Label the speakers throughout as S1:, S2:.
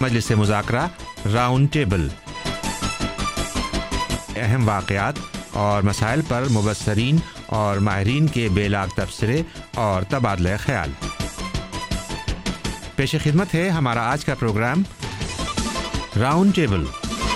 S1: मजलिस मुज़ाकरा round table, अहम वाक़यात और मसाइल पर मुबस्सरीन और माहिरीन के बेलाग तबसरे और तबादला ख्याल। पेश खिदमत है हमारा आज का प्रोग्राम राउंड टेबल।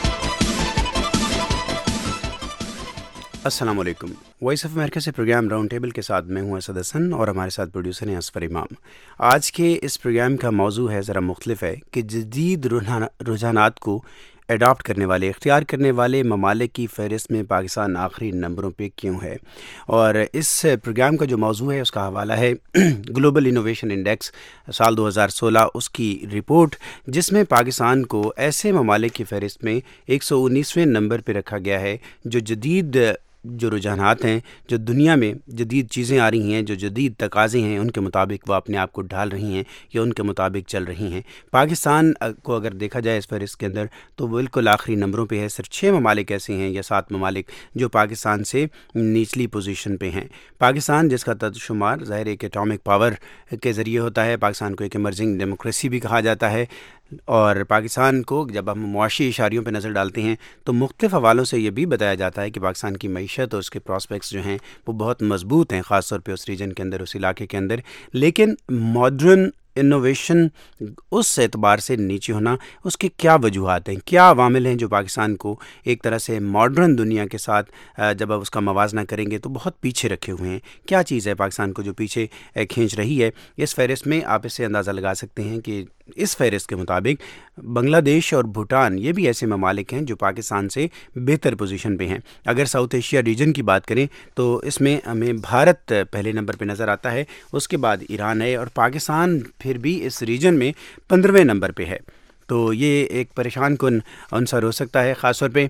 S2: अस्सलाम वालेकुम। वॉइस ऑफ अमेरिका से प्रोग्राम राउंड टेबल के साथ मैं हूं असद हसन और हमारे साथ प्रोड्यूसर हैं असफर इमाम। आज के इस प्रोग्राम का मौजू है ज़रा मुख्तलिफ है कि जदीद रुझानात को एडॉप्ट करने वाले, इख्तियार करने वाले ममालिक की फ़हरिस्त में पाकिस्तान आखिरी नंबरों पे क्यों है। और इस प्रोग्राम का जो मौजू है उसका हवाला है ग्लोबल इनोवेशन इंडेक्स साल 2016, उसकी रिपोर्ट, जिसमें पाकिस्तान को ऐसे ममालिक की फ़हरिस्त में 119वें नंबर पे रखा गया है जो जदीद जो रुझानात हैं, जो दुनिया में जदीद चीज़ें आ रही हैं, जो जदीद तकाज़े हैं, उनके मुताबिक वो अपने आप को ढाल रही हैं या उनके मुताबिक चल रही हैं। पाकिस्तान को अगर देखा जाए इस फहरिस्त के अंदर तो बिल्कुल आखिरी नंबरों पे है। सिर्फ 6 ममालिक ऐसे हैं या 7 ममालिक जो पाकिस्तान से निचली पोजीशन पे हैं। पाकिस्तान जिसका तदशुमार ज़ाहिर एक एटॉमिक पावर के ज़रिए होता है, पाकिस्तान को एक इमर्जिंग डेमोक्रेसी भी कहा जाता है। और पाकिस्तान को जब हम मुआशी इशारियों पर नज़र डालते हैं तो मुख्तलिफ़ हवालों से ये भी बताया जाता है कि पाकिस्तान की मईशत और उसके प्रॉस्पेक्ट्स जो हैं वो बहुत मजबूत हैं, ख़ास तौर पे उस रीजन के अंदर, उस इलाके के अंदर। लेकिन मॉडर्न इनोवेशन उस एतबार से नीचे होना, उसके क्या वजूहात हैं, क्या अवामिल हैं जो पाकिस्तान को एक तरह से मॉडर्न दुनिया के साथ जब आप उसका मवाजना करेंगे तो बहुत पीछे रखे हुए हैं। क्या चीज़ है पाकिस्तान को जो पीछे खींच रही है। इस फहरिस्त में आप इससे अंदाज़ा लगा सकते हैं कि इस फहरिस्त के मुताबिक बांग्लादेश और भूटान ये भी ऐसे ममालिक हैं जो पाकिस्तान से बेहतर पोजीशन पे हैं। अगर साउथ एशिया रीजन की बात करें तो इसमें हमें भारत पहले नंबर पे नज़र आता है, उसके बाद ईरान है और पाकिस्तान फिर भी इस रीजन में 15वें नंबर पे है। तो ये एक परेशान कुन अंसर हो सकता है, ख़ास तौर पे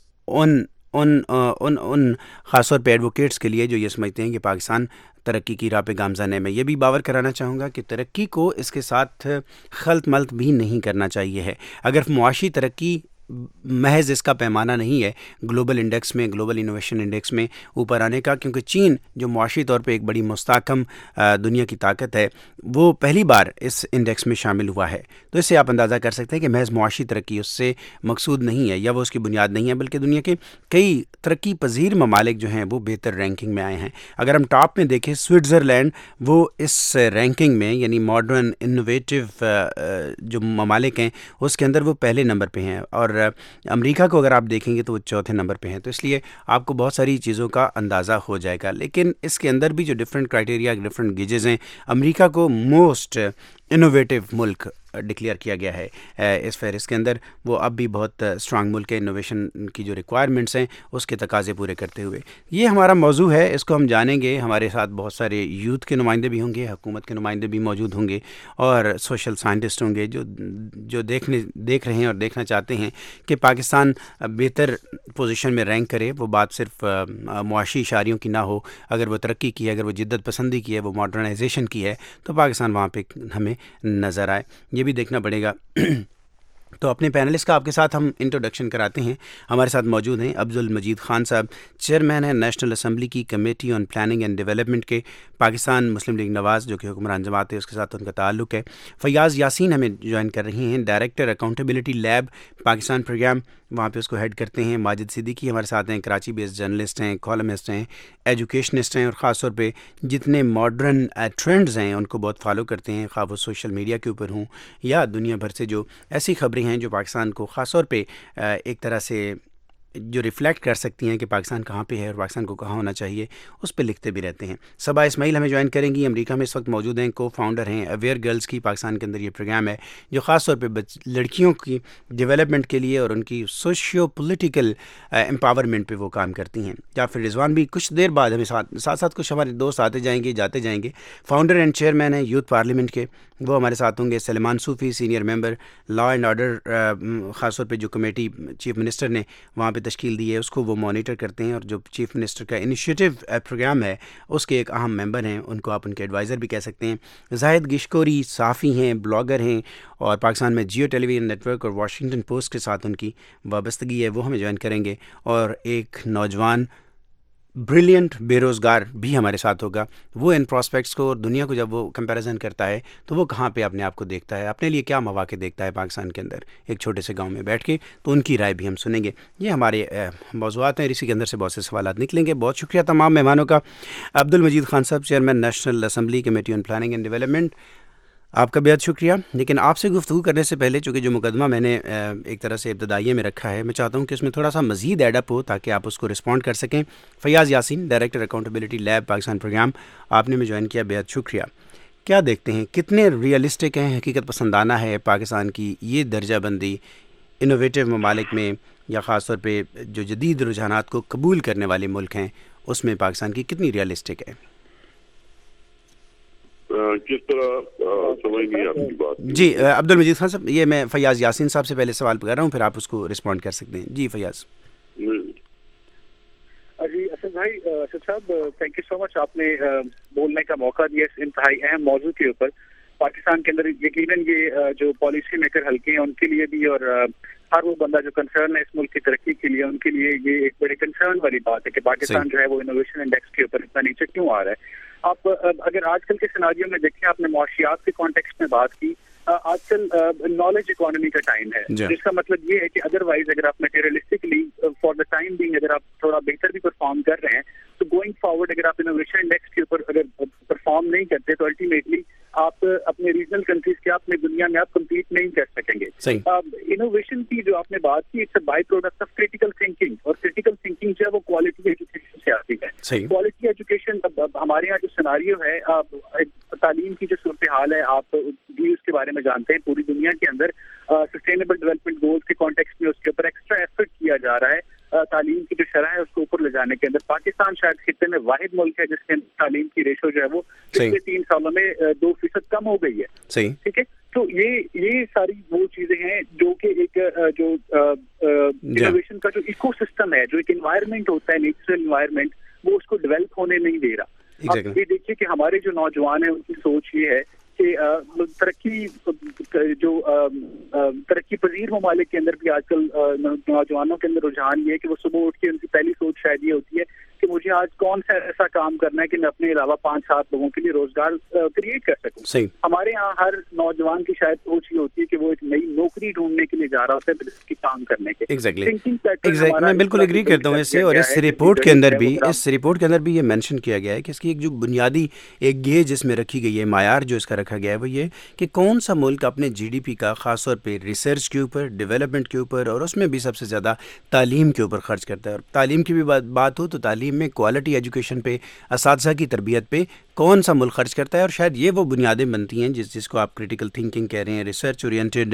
S2: उन ख़ास तौर पे एडवोकेट्स के लिए जो ये समझते हैं कि पाकिस्तान तरक्की की राह पे गामज़न है। मैं ये भी बावर कराना चाहूँगा कि तरक्की को इसके साथ खल्त मल्त भी नहीं करना चाहिए है। अगर मुआशी तरक्की महज इसका पैमाना नहीं है ग्लोबल इंडेक्स में, ग्लोबल इनोवेशन इंडेक्स में ऊपर आने का, क्योंकि चीन जो मुआशी तौर पे एक बड़ी मुस्तहकम दुनिया की ताकत है, वो पहली बार इस इंडेक्स में शामिल हुआ है। तो इससे आप अंदाज़ा कर सकते हैं कि महज मुआशी तरक्की उससे मकसूद नहीं है या वो उसकी बुनियाद नहीं है, बल्कि दुनिया के कई तरक्की पजीर ममालिक जो हैं वो बेहतर रैंकिंग में आए हैं। अगर हम टॉप में देखें, स्विट्ज़रलैंड वो इस रैंकिंग में यानी मॉडर्न इनोवेटिव जो ममालिक हैं उसके अंदर वो पहले नंबर पे हैं। और अमेरिका को अगर आप देखेंगे तो वो चौथे नंबर पे हैं। तो इसलिए आपको बहुत सारी चीज़ों का अंदाज़ा हो जाएगा। लेकिन इसके अंदर भी जो डिफरेंट क्राइटेरिया, डिफरेंट गेजेस हैं, अमेरिका को मोस्ट इनोवेटिव मुल्क डिक्लेयर किया गया है इस फहरिस्त के अंदर। वो अब भी बहुत स्ट्रांग मुल्क है, इनोवेशन की जो रिक्वायरमेंट्स हैं उसके तकाजे पूरे करते हुए। ये हमारा मौजू है, इसको हम जानेंगे। हमारे साथ बहुत सारे यूथ के नुमाइंदे भी होंगे, हुकूमत के नुमाइंदे भी मौजूद होंगे और सोशल साइंटिस्ट होंगे जो देख रहे हैं और देखना चाहते हैं कि पाकिस्तान बेहतर पोजीशन में रैंक करे। वो बात सिर्फ मुआशी इशारियों की ना हो। अगर वो तरक्की की है, अगर वो जिद्दत पसंदी की है, वो मॉडर्नाइजेशन की है, तो पाकिस्तान वहाँ पे हमें नज़र आए, ये भी देखना पड़ेगा। तो अपने पैनलिस्ट का आपके साथ हम इंट्रोडक्शन कराते हैं। हमारे साथ मौजूद हैं अब्दुल मजीद खान साहब, चेयरमैन हैं नेशनल असम्बली की committee on planning and development के, पाकिस्तान मुस्लिम लीग नवाज़ जो कि हुक्मरान जमात है उसके साथ उनका ताल्लुक़ है। फ़याज़ यासीन हमें ज्वाइन कर रही हैं, director accountability lab Pakistan program, वहाँ पे उसको हेड करते हैं। माजिद सिद्दीकी हमारे साथ हैं, कराची बेस्ड जर्नलिस्ट हैं, कॉलमिस्ट हैं, एजुकेशनिस्ट हैं और ख़ास तौर पे जितने मॉडर्न ट्रेंड्स हैं उनको बहुत फॉलो करते हैं, ख़ास वो सोशल मीडिया के ऊपर हों या दुनिया भर से जो ऐसी खबरें हैं जो पाकिस्तान को ख़ास तौर पे एक तरह से जो रिफ्लेक्ट कर सकती हैं कि पाकिस्तान कहाँ पे है और पाकिस्तान को कहाँ होना चाहिए, उस पर लिखते भी रहते हैं। सबा इस्माइल हमें ज्वाइन करेंगी, अमेरिका में इस वक्त मौजूद हैं, को फाउंडर हैं अवेयर गर्ल्स की। पाकिस्तान के अंदर ये प्रोग्राम है जो ख़ास तौर पे लड़कियों की डेवलपमेंट के लिए और उनकी सोशियो पॉलिटिकल एम्पावरमेंट पे वो काम करती हैं। या फिर रिजवान भी कुछ देर बाद हमें साथ कुछ हमारे दोस्त आते जाएंगे जाते जाएंगे। फाउंडर एंड चेयरमैन हैं यूथ पार्लियामेंट के, वो हमारे साथ होंगे। Salman Sufi senior member law and order, ख़ास तौर पे जो कमेटी चीफ मिनिस्टर ने वहाँ पे तश्कील दी है उसको वो मॉनिटर करते हैं और जो चीफ मिनिस्टर का इनिशिएटिव प्रोग्राम है उसके एक अहम मेंबर हैं, उनको आप उनके एडवाइज़र भी कह सकते हैं। जाहिद गिशकोरी साफ़ी हैं, ब्लॉगर हैं और पाकिस्तान में जियो टेलीविज़न नेटवर्क और वाशिंगटन पोस्ट के साथ उनकी वाबस्तगी है, वो हमें ज्वाइन करेंगे। और एक नौजवान بریلینٹ بے روزگار بھی ہمارے ساتھ ہوگا. وہ ان پراسپیکٹس کو اور دنیا کو جب وہ کمپیریزن کرتا ہے تو وہ کہاں پہ اپنے آپ کو دیکھتا ہے, اپنے لیے کیا مواقع دیکھتا ہے پاکستان کے اندر ایک چھوٹے سے گاؤں میں بیٹھ کے, تو ان کی رائے بھی ہم سنیں گے. یہ ہمارے موضوعات ہیں, اسی کے اندر سے بہت سے سوالات نکلیں گے. بہت شکریہ تمام مہمانوں کا. عبد المجید خان صاحب, chairman national assembly committee on planning and development, آپ کا بہت شکریہ. لیکن آپ سے گفتگو کرنے سے پہلے چونکہ جو مقدمہ میں نے ایک طرح سے ابتدائیے میں رکھا ہے, میں چاہتا ہوں کہ اس میں تھوڑا سا مزید ایڈ اپ ہو تاکہ آپ اس کو رسپونڈ کر سکیں. Fayyaz Yasin, director accountability lab Pakistan program, آپ نے میں جوائن کیا, بہت شکریہ. کیا دیکھتے ہیں کتنے ریئلسٹک ہیں, حقیقت پسندانہ ہے پاکستان کی یہ درجہ بندی انوویٹیو ممالک میں, یا خاص طور پہ جو جدید رجحانات کو قبول کرنے والے ملک ہیں اس میں پاکستان کی کتنی ریئلسٹک ہے؟
S3: کس طرح سمجھ نہیں آپ کی بات؟
S2: جی عبد المجید خان صاحب, یہ میں فیاض یاسین صاحب سے پہلے سوال کر رہا ہوں, پھر آپ اس کو رسپونڈ کر سکتے ہیں. جی فیاض.
S4: جی اسد بھائی, اسد صاحب تھینک یو سو مچ, آپ نے بولنے کا موقع دیا اس انتہائی اہم موضوع کے اوپر. پاکستان کے اندر یقیناً یہ جو پالیسی میکر ہلکے ہیں ان کے لیے بھی, اور ہر وہ بندہ جو کنسرن ہے اس ملک کی ترقی کے لیے, ان کے لیے یہ ایک بڑے کنسرن والی بات ہے کہ پاکستان جو ہے وہ انوویشن انڈیکس کے اوپر اتنا نیچے کیوں آ رہا ہے. آپ اگر آج کل کے سیناریو میں دیکھیں, آپ نے معاشیات کے کانٹیکسٹ میں بات کی, آج کل نالج اکانومی کا ٹائم ہے, جس کا مطلب یہ ہے کہ ادروائز اگر آپ materialistically for the time being اگر آپ تھوڑا بہتر بھی پرفارم کر رہے ہیں تو گوئنگ فارورڈ اگر آپ انوویشن انڈیکس کے اوپر اگر پرفارم نہیں کرتے تو الٹیمیٹلی آپ اپنے ریجنل کنٹریز کے اپنے دنیا میں آپ کمپیٹ نہیں کر سکیں گے. انوویشن کی جو آپ نے بات کی, it's a by product of critical thinking, اور کریٹیکل تھنکنگ جو ہے وہ کوالٹی ایجوکیشن سے آتی ہے. کوالٹی ایجوکیشن ہمارے یہاں جو سیناریو ہے, تعلیم کی جو صورتحال ہے آپ بھی اس کے بارے میں جانتے ہیں. پوری دنیا کے اندر سسٹینیبل ڈیولپمنٹ گولز کے کانٹیکسٹ میں اس کے اوپر ایکسٹرا ایفرٹ کیا جا رہا ہے تعلیم کی جو شرح ہے اس کو اوپر لے جانے کے اندر. پاکستان شاید خطے میں واحد ملک ہے جس کے اندر تعلیم کی ریشو جو ہے وہ پچھلے 3 سالوں میں 2% کم ہو گئی ہے. ٹھیک ہے, تو یہ ساری وہ چیزیں ہیں جو کہ ایک جو انوویشن کا جو ایکو سسٹم ہے, جو ایک انوائرمنٹ ہوتا ہے, نیچرل انوائرمنٹ, وہ اس کو ڈیولپ ہونے نہیں دے رہا. اب یہ دیکھیے کہ ہمارے جو نوجوان ہیں ان کی سوچ یہ ہے کہ ترقی پذیر ممالک کے اندر بھی آج کل نوجوانوں کے اندر رجحان یہ ہے کہ وہ صبح اٹھ کے ان کی پہلی سوچ شاید یہ ہوتی ہے کہ مجھے آج کون سا ایسا کام کرنا ہے کہ میں اپنے علاوہ 5-7 لوگوں کے لیے روزگار کریٹ کر سکوں. ہمارے یہاں ہر نوجوان کی شاید سوچ یہ ہوتی ہے کہ وہ ایک نئی نوکری ڈھونڈنے کے لیے جا رہا ہوتا ہے, اس کی کام کرنے کے.
S2: میں بالکل ایگری کرتا ہوں اس سے, اور اس رپورٹ کے اندر بھی یہ مینشن کیا گیا ہے کہ اس کی ایک جو بنیادی ایک گیج اس میں رکھی گئی ہے, معیار جو اس کا رکھا گیا ہے وہ یہ کہ کون سا ملک اپنے جی ڈی پی کا خاص طور پہ ریسرچ کے اوپر, ڈیولپمنٹ کے اوپر, اور اس میں بھی سب سے زیادہ تعلیم کے اوپر خرچ کرتا ہے. اور تعلیم کی بھی بات ہو تو تعلیم میں کوالٹی ایجوکیشن پہ, اساتذہ کی تربیت پہ کون سا ملک خرچ کرتا ہے. اور شاید یہ وہ بنیادیں بنتی ہیں جس کو آپ کریٹیکل تھنکنگ کہہ رہے ہیں, ریسرچ اورینٹیڈ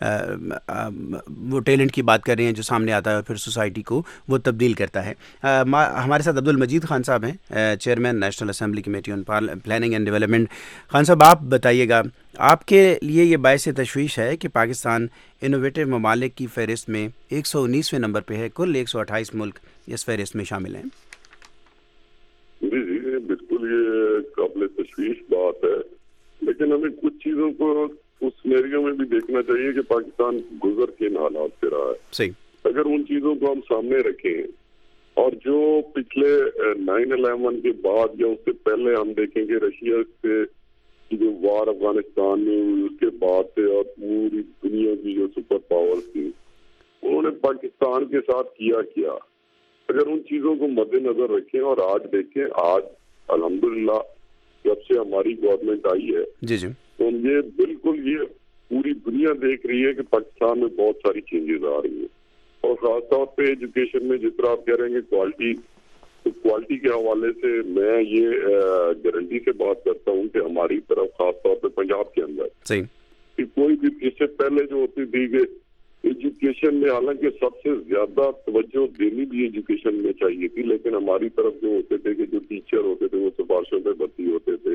S2: وہ ٹیلنٹ کی بات کر رہے ہیں جو سامنے آتا ہے اور پھر سوسائٹی کو وہ تبدیل کرتا ہے. ہمارے ساتھ عبد المجید خان صاحب ہیں, chairman national assembly committee on planning and development. Khan صاحب آپ بتائیے گا, آپ کے لیے یہ باعث تشویش ہے کہ پاکستان انوویٹیو ممالک کی فہرست میں 119ویں نمبر پہ ہے, کل 128 ملک اس فہرست میں شامل ہیں؟
S3: جی جی بالکل, یہ قابل تشویش بات ہے, لیکن ہمیں کچھ چیزوں کو اس سینیریو میں بھی دیکھنا چاہیے کہ پاکستان گزر کے حالات سے رہا ہے.
S2: صحیح.
S3: اگر ان چیزوں کو ہم سامنے رکھیں اور جو پچھلے 9/11 کے بعد یا اس سے پہلے ہم دیکھیں کہ رشیا سے جو وار افغانستان میں اس کے بعد سے اور پوری دنیا کی جو سپر پاور تھی انہوں نے پاکستان کے ساتھ کیا, اگر ان چیزوں کو مد نظر رکھیں اور آج دیکھیں, آج الحمدللہ جب سے ہماری گورنمنٹ آئی ہے تو یہ بالکل یہ پوری دنیا دیکھ رہی ہے کہ پاکستان میں بہت ساری چینجز آ رہی ہیں, اور خاص طور پہ ایجوکیشن میں جس طرح آپ کہہ رہے ہیں کہ کوالٹی کے حوالے سے میں یہ گارنٹی سے بات کرتا ہوں کہ ہماری طرف خاص طور پہ پنجاب کے اندر کہ کوئی بھی اس سے پہلے جو ہوتی تھی کہ ایجوکیشن میں حالانکہ سب سے زیادہ توجہ دینی بھی ایجوکیشن میں چاہیے تھی, لیکن ہماری طرف جو ہوتے تھے کہ جو ٹیچر ہوتے تھے وہ سفارشوں پہ بھرتی ہوتے تھے,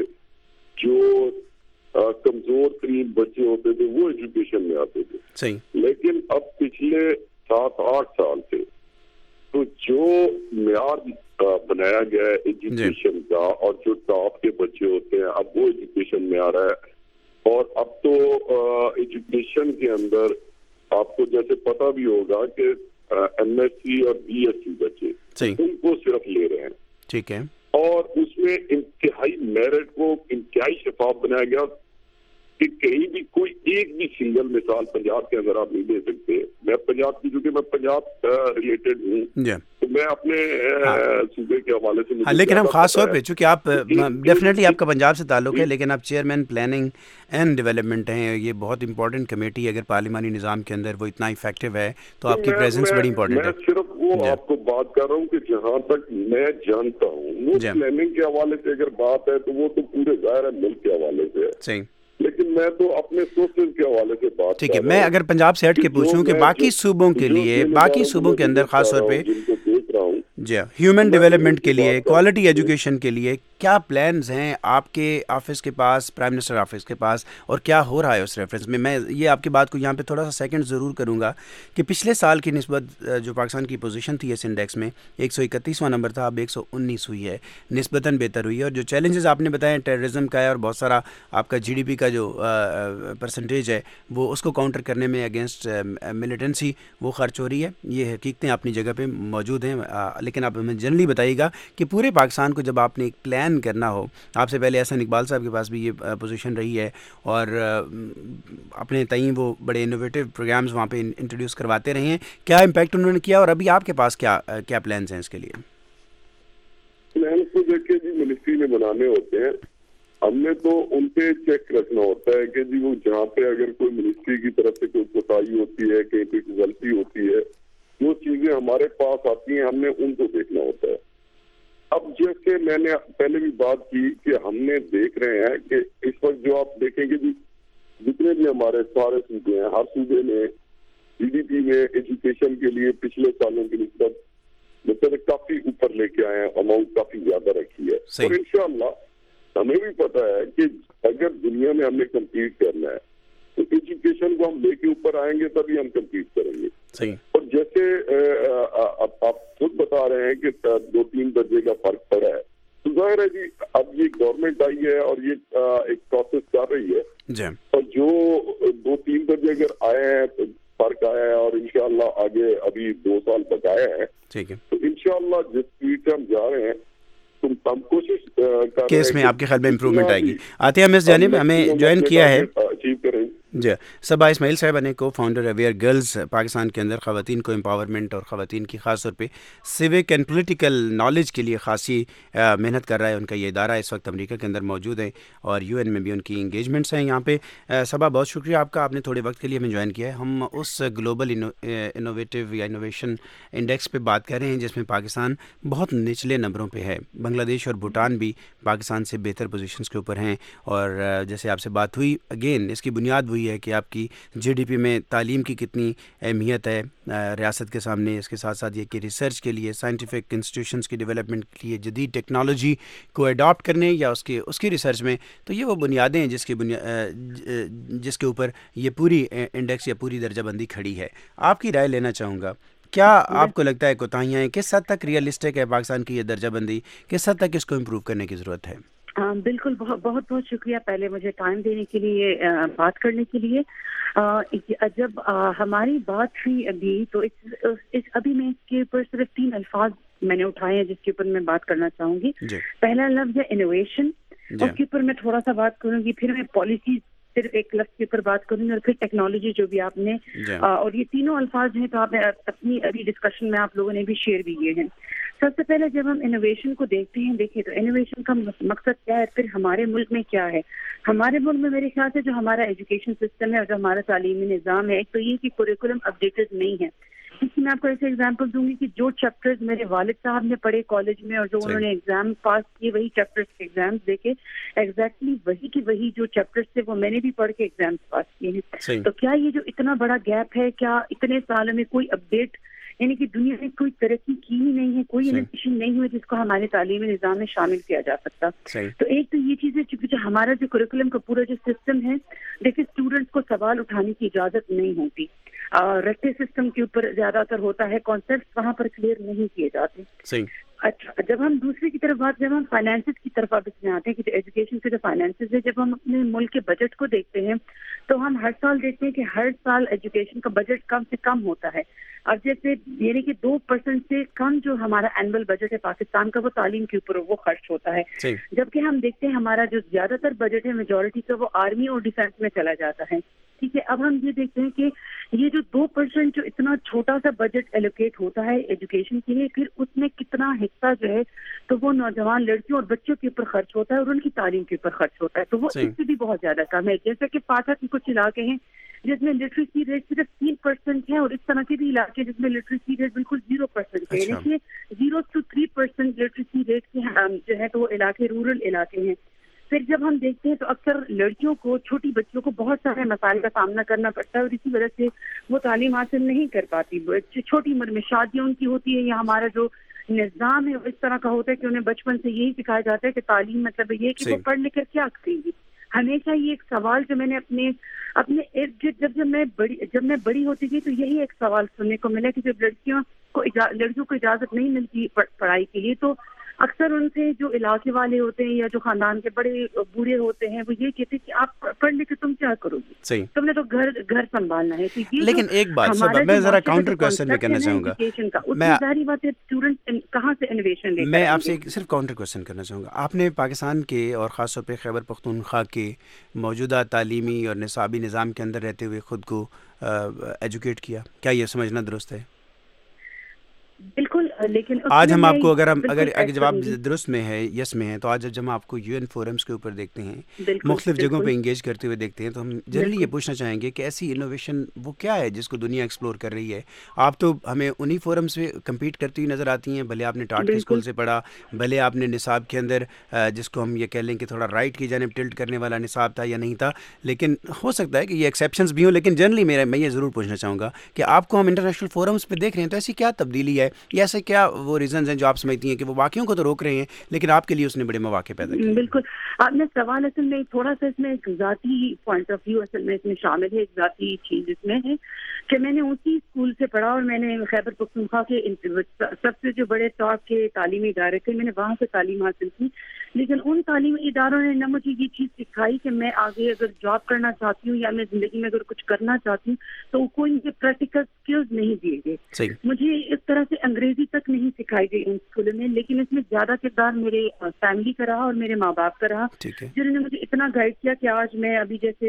S3: جو کمزور ترین بچے ہوتے تھے وہ ایجوکیشن میں آتے تھے. لیکن اب پچھلے 7-8 سال سے تو جو معیار بنایا گیا ہے ایجوکیشن کا, اور جو ٹاپ کے بچے ہوتے ہیں اب وہ ایجوکیشن میں آ رہا ہے. اور اب تو ایجوکیشن کے اندر آپ کو جیسے پتہ بھی ہوگا کہ ایم ایس سی اور بی ایس سی بچے ان کو صرف لے رہے ہیں,
S2: ٹھیک ہے.
S3: اور اس میں انتہائی میرٹ کو انتہائی شفاف بنایا گیا کہ کہیں بھی کوئی ایک بھی سنگل مثال پنجاب کے اندر آپ نہیں دے سکتے. میں پنجاب کی، چونکہ میں پنجاب ریلیٹڈ ہوں تو میں اپنے صوبے کے حوالے سے،
S2: لیکن ہم خاص طور پہ چونکہ آپ ڈیفینیٹلی آپ کا پنجاب سے تعلق ہے، لیکن آپ چیئرمین پلاننگ اینڈ ڈیولپمنٹ ہیں. یہ بہت امپورٹنٹ کمیٹی، اگر پارلیمانی نظام کے اندر وہ اتنا افیکٹو ہے تو آپ کی پریزنس بڑی امپورٹنٹ ہے.
S3: میں صرف وہ آپ کو بات کر رہا ہوں کہ جہاں تک میں جانتا ہوں وہ پلاننگ کے حوالے سے اگر بات ہے تو وہ تو پورے ظاہر ہے ملک کے حوالے سے ہے.
S2: صحیح.
S3: لیکن میں تو اپنے سورسز کے حوالے سے بات
S2: ٹھیک ہے. میں اگر پنجاب سے ہٹ کے پوچھوں کہ باقی صوبوں کے لیے، باقی صوبوں کے اندر خاص طور پہ جی ہیومن ڈیولپمنٹ کے لیے، کوالٹی ایجوکیشن کے لیے کیا پلانز ہیں آپ کے آفس کے پاس، پرائم منسٹر آفس کے پاس، اور کیا ہو رہا ہے اس ریفرنس میں؟ میں یہ آپ کی بات کو یہاں پہ تھوڑا سا سیکنڈ ضرور کروں گا کہ پچھلے سال کی نسبت جو پاکستان کی پوزیشن تھی اس انڈیکس میں 131واں نمبر تھا، اب 119 ہوئی ہے، نسبتاً بہتر ہوئی ہے. اور جو چیلنجز آپ نے بتائے ٹیررزم کا ہے اور بہت سارا آپ کا جی ڈی پی کا جو پرسنٹیج ہے وہ اس کو کاؤنٹر کرنے میں اگینسٹ ملیٹنسی وہ خرچ ہو رہی ہے. یہ حقیقتیں اپنی جگہ پہ موجود ہیں. لیکن آپ ہمیں جنرلی بتائیے گا کہ پورے پاکستان کو جب آپ نے ایک پلان کرنا ہو، آپ سے پہلے احسن اقبال صاحب کے پاس بھی یہ پوزیشن رہی ہے اور اپنے تئیں وہ بڑے انوویٹو پروگرامز وہاں پہ انٹروڈیوس کرواتے رہے ہیں، کیا امپیکٹ انہوں نے کیا اور ابھی آپ کے پاس کیا پلانز ہیں اس کے لیے؟
S3: پلانز تو دیکھیں جی منسٹری میں بنانے ہوتے ہیں. ہم نے تو ان پہ چیک رکھنا ہوتا ہے کہ جی وہ جہاں پہ اگر کوئی منسٹری کی طرف سے کوئی کوتاہی ہوتی ہے، کہیں پہ کوئی غلطی ہوتی ہے، جو چیزیں ہمارے پاس آتی ہیں ہم نے ان کو دیکھنا ہوتا ہے. اب جیسے میں نے پہلے بھی بات کی کہ ہم نے دیکھ رہے ہیں کہ اس وقت جو آپ دیکھیں گے جی جتنے بھی ہمارے سارے صوبے ہیں، ہر صوبے نے جی ڈی پی میں ایجوکیشن کے لیے پچھلے سالوں کی نسبت مطلب کافی اوپر لے کے آئے ہیں، اماؤنٹ کافی زیادہ رکھی ہے. اور انشاءاللہ ہمیں بھی پتا ہے کہ اگر دنیا میں ہم نے کمپیٹ کرنا ہے تو ایجوکیشن کو ہم لے کے اوپر آئیں گے تبھی ہم کمپیٹ کریں گے. اور جیسے آپ خود بتا رہے ہیں کہ 2-3 درجے کا فرق پڑا ہے، تو ظاہر ہے جی اب یہ گورنمنٹ آئی ہے اور یہ ایک پروسیس کر رہی ہے، اور جو 2-3 درجے اگر آئے ہیں تو فرق آیا ہے اور انشاءاللہ آگے ابھی 2 سال بقایا ہے، تو انشاءاللہ جس سپیڈ سے ہم جا رہے ہیں ہم کوشش
S2: کہ اس میں آپ کے خیال میں امپروومنٹ آئے گی. آتے ہیں ہم اس جانب، ہمیں جوائن کیا ہے جی صبا اسماعیل صاحبہ نے، کو فاؤنڈر اویئر گرلز پاکستان کے اندر خواتین کو امپاورمنٹ اور خواتین کی خاص طور پہ سیوک اینڈ پولیٹیکل نالج کے لیے خاصی محنت کر رہا ہے. ان کا یہ ادارہ اس وقت امریکہ کے اندر موجود ہے اور یو این میں بھی ان کی انگیجمنٹس ہیں. یہاں پہ صبا بہت شکریہ آپ کا، آپ نے تھوڑے وقت کے لیے ہمیں جوائن کیا ہے. ہم اس گلوبل انوویٹو یا انوویشن انڈیکس پہ بات کر رہے ہیں جس میں پاکستان بہت نچلے نمبروں پہ ہے. بنگلہ دیش اور بھوٹان بھی پاکستان سے بہتر پوزیشنز کے اوپر ہیں. اور جیسے آپ سے بات ہوئی، اگین اس کی بنیاد وہی ہے کہ آپ کی جی ڈی پی میں تعلیم کی کتنی اہمیت ہے ریاست کے سامنے. اس کے ساتھ ساتھ یہ کہ ریسرچ کے لیے، سائنٹیفک انسٹیٹیوشنز کی ڈیولپمنٹ کے لیے، جدید ٹیکنالوجی کو اڈاپٹ کرنے یا اس کی ریسرچ میں، تو یہ وہ بنیادیں ہیں جس کے اوپر یہ پوری انڈیکس یا پوری درجہ بندی کھڑی ہے. آپ کی رائے لینا چاہوں گا، کیا آپ کو لگتا ہے کوتاہیاں ہیں؟ کس حد تک ریئلسٹک ہے پاکستان کی یہ درجہ بندی؟ کس حد تک اس کو امپروو کرنے کی ضرورت ہے؟
S5: بالکل، بہت بہت شکریہ پہلے مجھے ٹائم دینے کے لیے، بات کرنے کے لیے. جب ہماری بات ہوئی ابھی تو ابھی میں اس کے اوپر صرف 3 الفاظ میں نے اٹھائے ہیں جس کے اوپر میں بات کرنا چاہوں گی. پہلا لفظ ہے انوویشن، اس کے اوپر میں تھوڑا سا بات کروں گی، پھر میں پالیسی صرف ایک لفظ کے اوپر بات کروں گی، اور پھر ٹیکنالوجی جو بھی آپ نے، اور یہ تینوں الفاظ ہیں تو آپ نے اپنی ابھی ڈسکشن میں آپ لوگوں نے بھی شیئر بھی کیے ہیں. سب سے پہلے جب ہم انوویشن کو دیکھتے ہیں، دیکھیے تو انوویشن کا مقصد کیا ہے، پھر ہمارے ملک میں کیا ہے. ہمارے ملک میں میرے خیال سے جو ہمارا ایجوکیشن سسٹم ہے اور جو ہمارا تعلیمی نظام ہے، ایک تو یہ کہ کوریکولم اپڈیٹڈ نہیں ہے. اس میں آپ کو ایسے ایگزامپل دوں گی کہ جو چیپٹرز میرے والد صاحب نے پڑھے کالج میں اور جو انہوں نے ایگزام پاس کیے، وہی چیپٹرز کے ایگزامس دے کے ایگزیکٹلی وہی کی وہی جو چیپٹرز تھے وہ میں نے بھی پڑھ کے ایگزامس پاس کیے ہیں. تو کیا یہ جو اتنا بڑا گیپ ہے، کیا اتنے سالوں میں کوئی اپڈیٹ، یعنی کہ دنیا میں کوئی ترقی کی ہی نہیں ہے، کوئی انوویشن نہیں ہوئی جس کو ہمارے تعلیمی نظام میں شامل کیا جا سکتا. تو ایک تو یہ چیز ہے، چونکہ ہمارا جو کریکولم کا پورا جو سسٹم ہے، دیکھیں اسٹوڈنٹس کو سوال اٹھانے کی اجازت نہیں ہوتی. رٹے سسٹم کے اوپر زیادہ تر ہوتا ہے، کانسیپٹس وہاں پر کلیئر نہیں کیے جاتے. اچھا، جب ہم دوسری کی طرف جب ہم فائنینسز کی طرف اب اس میں آتے ہیں کہ جو ایجوکیشن کے جو فائنینسز ہے، جب ہم اپنے ملک کے بجٹ کو دیکھتے ہیں تو ہم ہر سال دیکھتے ہیں کہ ہر سال ایجوکیشن کا بجٹ کم سے کم ہوتا ہے. اب جیسے یعنی کہ 2% سے کم جو ہمارا اینول بجٹ ہے پاکستان کا وہ تعلیم کے اوپر وہ خرچ ہوتا ہے. جبکہ ہم دیکھتے ہیں ہمارا جو زیادہ تر بجٹ ہے میجورٹی کا وہ آرمی اور ڈیفینس میں چلا جاتا ہے. ٹھیک ہے، اب ہم یہ دیکھتے ہیں کہ یہ جو 2% جو اتنا چھوٹا سا بجٹ ایلوکیٹ ہوتا ہے ایجوکیشن کے لیے، پھر اس میں کتنا حصہ جو ہے تو وہ نوجوان لڑکیوں اور بچوں کے اوپر خرچ ہوتا ہے اور ان کی تعلیم کے اوپر خرچ ہوتا ہے، تو وہ اس سے بھی بہت زیادہ کم ہے. جیسا کہ فاتح کے کچھ علاقے ہیں جس میں لٹریسی ریٹ صرف 3% ہے، اور اس طرح کے بھی علاقے جس میں لٹریسی ریٹ بالکل 0% ہے. یعنی کہ 0 to 3% لٹریسی ریٹ کے جو ہے تو وہ علاقے رورل علاقے ہیں. پھر جب ہم دیکھتے ہیں تو اکثر لڑکیوں کو، چھوٹی بچیوں کو بہت سارے مسائل کا سامنا کرنا پڑتا ہے اور اسی وجہ سے وہ تعلیم حاصل نہیں کر پاتی. چھوٹی عمر میں شادیاں ان کی ہوتی ہے، یا ہمارا جو نظام ہے اس طرح کا ہوتا ہے کہ انہیں بچپن سے یہی سکھایا جاتا ہے کہ تعلیم مطلب یہ کہ وہ پڑھ لکھ کر کیا کریں گی. ہمیشہ یہ ایک سوال جو میں نے اپنے ارد گرد جب میں بڑی ہوتی تھی تو یہی ایک سوال سننے کو ملا کہ جب لڑکیوں کو اجازت نہیں ملتی پڑھائی کے لیے تو اکثر ان سے جو علاقے والے ہوتے ہیں یا جو خاندان کے بڑے بوڑھے ہوتے ہیں وہ یہ کہتے ہیں کہ آپ پڑھ لکھ کے تم کیا کرو گی، تم نے تو گھر سنبھالنا ہے.
S2: لیکن ایک بات میں ذرا کاؤنٹر کوشچن میں کرنا چاہوں گا،
S5: ظاہری بات ہے اسٹوڈنٹ کہاں سے انویشن لے.
S2: میں آپ سے صرف کاؤنٹر کوشچن کرنا چاہوں گا. آپ نے پاکستان کے اور خاص طور پہ خیبر پختونخوا کے موجودہ تعلیمی اور نصابی نظام کے اندر رہتے ہوئے خود کو ایجوکیٹ کیا، کیا یہ سمجھنا درست ہے؟
S5: بالکل، لیکن
S2: آج ہم آپ کو اگر جواب درست میں ہے، یس میں ہے، تو آج جب ہم آپ کو یو این فورمز کے اوپر دیکھتے ہیں، مختلف جگہوں پہ انگیج کرتے ہوئے دیکھتے ہیں، تو ہم جنرلی یہ پوچھنا چاہیں گے کہ ایسی انوویشن وہ کیا ہے جس کو دنیا ایکسپلور کر رہی ہے. آپ تو ہمیں انہی فورمز سے کمپیٹ کرتی ہوئی نظر آتی ہیں، بھلے آپ نے ٹاٹ کے اسکول سے پڑھا، بھلے آپ نے نصاب کے اندر جس کو ہم یہ کہہ لیں کہ تھوڑا رائٹ کی جانب ٹلٹ کرنے والا نصاب تھا یا نہیں تھا، لیکن ہو سکتا ہے کہ یہ ایکسیپشنز بھی ہوں. لیکن جنرلی میں یہ ضرور پوچھنا چاہوں گا کہ آپ کو ہم انٹرنیشنل فورمز پہ دیکھ رہے ہیں تو ایسی کیا تبدیلی ہے یا ایسے کیا وہ ریزنز ہیں جو آپ سمجھتی ہیں کہ وہ واقعوں کو تو روک رہے ہیں لیکن آپ کے لیے اس نے بڑے مواقع پیدا کیے؟
S5: بالکل، آپ نے سوال اصل میں تھوڑا سا اس میں ایک ذاتی پوائنٹ آف ویو اصل میں اس میں شامل ہے، ایک ذاتی چیز اس میں ہے کہ میں نے اسی اسکول سے پڑھا اور میں نے خیبر پختونخوا کے سب سے جو بڑے ٹاپ کے تعلیمی ادارے تھے، میں نے وہاں سے تعلیم حاصل کی. لیکن ان تعلیمی اداروں نے نہ مجھے یہ چیز سکھائی کہ میں آگے اگر جاب کرنا چاہتی ہوں یا میں زندگی میں اگر کچھ کرنا چاہتی ہوں تو کوئی مجھے پریکٹیکل اسکلز نہیں دیے گئے. مجھے اس طرح سے انگریزی تک نہیں سکھائی گئی ان اسکولوں میں، لیکن اس میں زیادہ کردار میرے فیملی کا رہا اور میرے ماں باپ کا رہا، جنہوں نے مجھے اتنا گائیڈ کیا کہ آج میں ابھی جیسے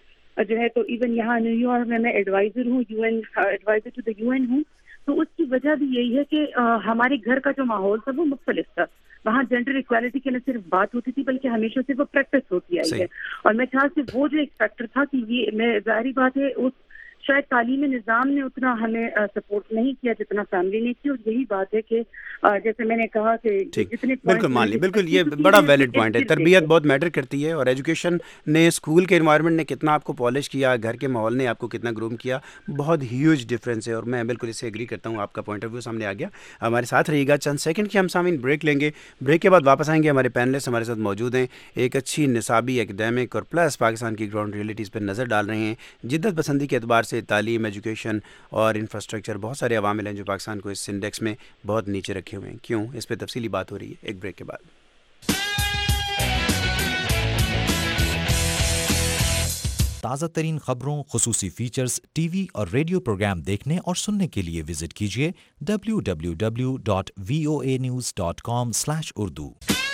S5: جو ہے تو ایون یہاں نیو یارک میں ایڈوائزر ہوں، U N adviser to the U N ہوں. تو اس کی وجہ بھی یہی ہے کہ ہمارے گھر کا جو ماحول تھا وہ مختلف تھا. وہاں جینڈر ایکوالٹی کے نہ صرف بات ہوتی تھی بلکہ ہمیشہ سے وہ پریکٹس ہوتی آئی ہے. اور میں خیال سے وہ جو ایک فیکٹر تھا کہ یہ میں ظاہری بات ہے اس شاید تعلیمی نظام نے اتنا ہمیں سپورٹ نہیں کیا جتنا فیملی نے کی. اور یہی بات ہے کہ جیسے میں نے کہا کہ جتنے
S2: بالکل مان لی، بالکل یہ بڑا ویلڈ پوائنٹ ہے. تربیت بہت میٹر کرتی ہے اور ایجوکیشن نے، اسکول کے انوائرمنٹ نے کتنا آپ کو پالش کیا، گھر کے ماحول نے آپ کو کتنا گروم کیا، بہت ہیوج ڈفرینس ہے. اور میں بالکل اس سے ایگری کرتا ہوں، آپ کا پوائنٹ آف ویو سامنے آ گیا. ہمارے ساتھ رہیے گا، چند سیکنڈ کی ہم سامعین بریک لیں گے. بریک کے بعد واپس آئیں گے. ہمارے پینلسٹ ہمارے ساتھ موجود ہیں، ایک اچھی نصابی، اکیڈیمک اور پلس پاکستان کی گراؤنڈ ریئلٹیز پر نظر ڈال رہے ہیں. جدت پسندی کے اعتبار سے تعلیم، ایجوکیشن اور انفراسٹرکچر، بہت سارے عوامل ہیں جو پاکستان کو اس انڈیکس میں بہت نیچے رکھے ہوئے ہیں. کیوں؟ اس پہ تفصیلی بات ہو رہی ہے ایک بریک کے بعد.
S6: تازہ ترین خبروں، خصوصی فیچرز، ٹی وی اور ریڈیو پروگرام دیکھنے اور سننے کے لیے وزٹ کیجیے www.voanews.com/urdu.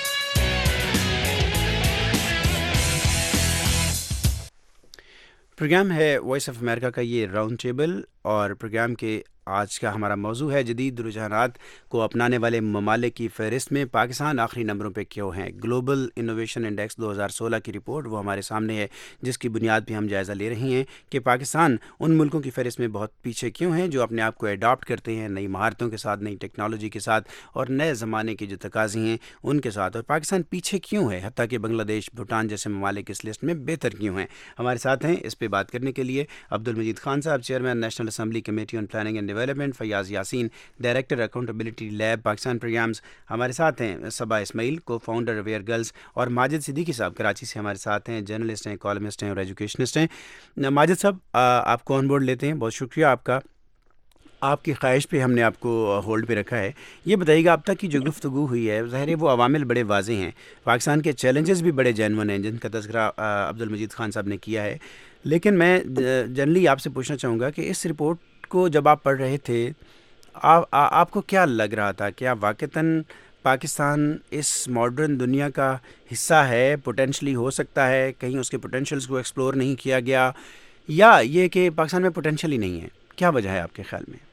S2: پروگرام ہے وائس آف امریکہ کا یہ راؤنڈ ٹیبل، اور پروگرام کے آج کا ہمارا موضوع ہے جدید رجحانات کو اپنانے والے ممالک کی فہرست میں پاکستان آخری نمبروں پہ کیوں ہیں. گلوبل انوویشن انڈیکس 2016 کی رپورٹ وہ ہمارے سامنے ہے، جس کی بنیاد پہ ہم جائزہ لے رہے ہیں کہ پاکستان ان ملکوں کی فہرست میں بہت پیچھے کیوں ہیں جو اپنے آپ کو اڈاپٹ کرتے ہیں نئی مہارتوں کے ساتھ، نئی ٹیکنالوجی کے ساتھ اور نئے زمانے کے جو تقاضے ہیں ان کے ساتھ. اور پاکستان پیچھے کیوں ہے، حتیٰ کہ بنگلہ دیش، بھوٹان جیسے ممالک اس لسٹ میں بہتر کیوں ہیں. ہمارے ساتھ ہیں اس پہ بات کرنے کے لیے عبدالمجید خان صاحب، chairman national assembly committee on planning and development, Fayyaz Yasin, director accountability lab Pakistan programs. ہمارے ساتھ ہیں صبا اسماعیل، کو فاؤنڈر اویئر گرلز، اور ماجد صدیقی صاحب کراچی سے ہمارے ساتھ ہیں، جرنلسٹ ہیں، کالمسٹ ہیں اور ایجوکیشنسٹ ہیں. ماجد صاحب، آپ کو آن بورڈ لیتے ہیں، بہت شکریہ آپ کا. آپ کی خواہش پہ ہم نے آپ کو ہولڈ پہ رکھا ہے. یہ بتائیے گا اب تک کی جو گفتگو ہوئی ہے ظاہر ہے وہ عوامل بڑے واضح ہیں, پاکستان کے چیلنجز بھی بڑے جینون ہیں جن کا تذکرہ عبدالمجید خان صاحب نے کیا ہے, لیکن میں جنرلی آپ سے پوچھنا چاہوں گا کہ اس رپورٹ کو جب آپ پڑھ رہے تھے آپ کو کیا لگ رہا تھا؟ کیا واقعتاً پاکستان اس ماڈرن دنیا کا حصہ ہے, پوٹینشلی ہو سکتا ہے, کہیں اس کے پوٹینشیلز کو ایکسپلور نہیں کیا گیا, یا یہ کہ پاکستان میں پوٹینشیل ہی نہیں ہے؟ کیا وجہ ہے آپ کے خیال میں؟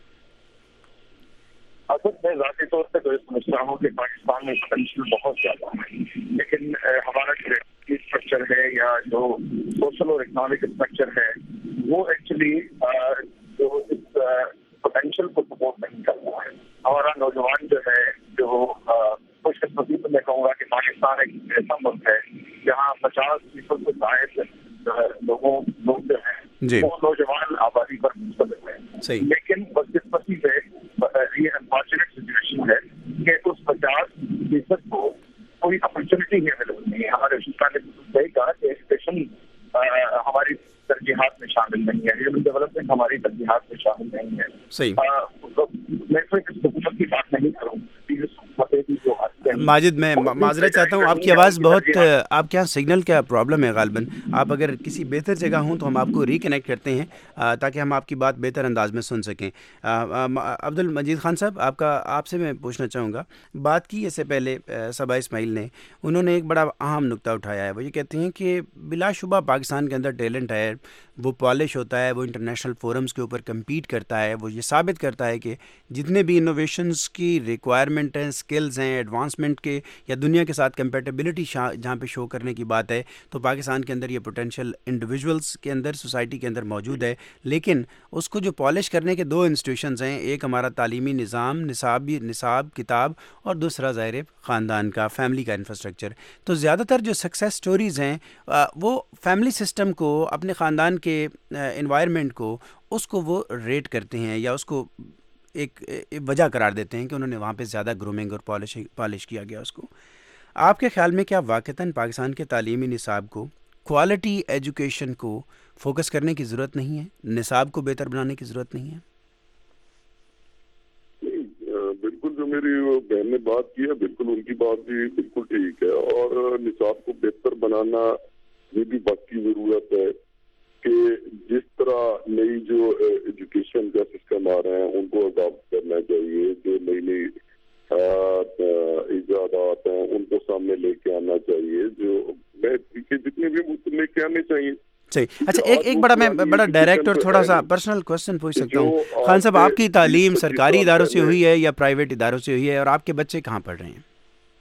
S7: اصل میں ذاتی طور سے تو سمجھتا ہوں کہ پاکستان میں پوٹینشیل بہت زیادہ ہے, لیکن ہمارا جو اسٹرکچر ہے یا جو سوشل اور اکنامک اسٹرکچر ہے وہ ایکچولی جو اس پوٹینشیل کو سپورٹ نہیں کر رہا ہے. ہمارا نوجوان جو ہے جو خوش قسمتی میں کہوں گا کہ پاکستان ایک ایسا ملک ہے جہاں 50% سے زائد لوگ جو ہیں وہ نوجوان آبادی پر مشتمل ہے, لیکن بدقسمتی سے یہ انفارچونیٹ سچویشن ہے کہ اس 50% کو کوئی اپرچونیٹی ہی اویلیبل نہیں ہے. ہمارے حکومت نے صحیح کہا کہ ایجوکیشن ہماری ترجیحات میں شامل نہیں ہے, ہیومن ڈیولپمنٹ ہماری ترجیحات میں شامل نہیں ہے. میں اس حکومت کی بات نہیں کروں.
S2: ماجد میں معذرت چاہتا ہوں, آپ کی آواز بہت, آپ کے یہاں سگنل کا پرابلم ہے غالباً. آپ اگر کسی بہتر جگہ ہوں تو ہم آپ کو ریکنیکٹ کرتے ہیں تاکہ ہم آپ کی بات بہتر انداز میں سن سکیں. عبدالمجید خان صاحب, آپ سے میں پوچھنا چاہوں گا, بات کی اس سے پہلے صبا اسماعیل نے, انہوں نے ایک بڑا اہم نقطہ اٹھایا ہے. وہ یہ کہتے ہیں کہ بلا شبہ پاکستان کے اندر ٹیلنٹ ہے, وہ پالش ہوتا ہے, وہ انٹرنیشنل فورمز کے اوپر کمپیٹ کرتا ہے, وہ یہ ثابت کرتا ہے کہ جتنے بھی انوویشنز کی ریکوائرمنٹ ہیں, اسکلز ہیں, ایڈوانسمنٹ کے یا دنیا کے ساتھ کمپیٹیبلٹی جہاں پہ شو کرنے کی بات ہے, تو پاکستان کے اندر یہ پوٹینشیل انڈیویجولز کے اندر, سوسائٹی کے اندر موجود ہے. لیکن اس کو جو پالش کرنے کے 2 انسٹیٹیوشنز ہیں, ایک ہمارا تعلیمی نظام, نصاب کتاب, اور دوسرا ظاہر خاندان کا, فیملی کا انفراسٹرکچر. تو زیادہ تر جو سکسیس سٹوریز ہیں وہ فیملی سسٹم کو, اپنے خاندان کے انوائرمنٹ کو, اس کو وہ ریٹ کرتے ہیں یا اس کو ایک وجہ قرار دیتے ہیں کہ انہوں نے وہاں پہ زیادہ گرومنگ اور پالش کیا گیا اس کو. آپ کے خیال میں کیا واقعتاً پاکستان کے تعلیمی نصاب کو, کوالٹی ایجوکیشن کو فوکس کرنے کی ضرورت نہیں ہے, نصاب کو بہتر بنانے کی ضرورت نہیں ہے؟
S3: بالکل, جو میری بہن نے بات کی ہے بالکل ان کی بات بھی بالکل ٹھیک ہے, اور نصاب کو بہتر بنانا یہ بھی وقت کی ضرورت ہے کہ جس طرح نئی جو ایجوکیشن کا سسٹم آ رہے ہیں ان کو اڈاپٹ کرنا چاہیے, جو نئی ایجادات ہیں ان کو سامنے لے کے آنا چاہیے, جو جتنے بھی لے کے آنے چاہیے.
S2: صحیح. اچھا, ایک بڑا ڈائریکٹ اور تھوڑا سا پرسنل کوشچن پوچھ سکتا ہوں خان صاحب, آپ کی تعلیم سرکاری اداروں سے ہوئی ہے یا پرائیویٹ اداروں سے ہوئی ہے, اور آپ کے بچے کہاں پڑھ رہے ہیں؟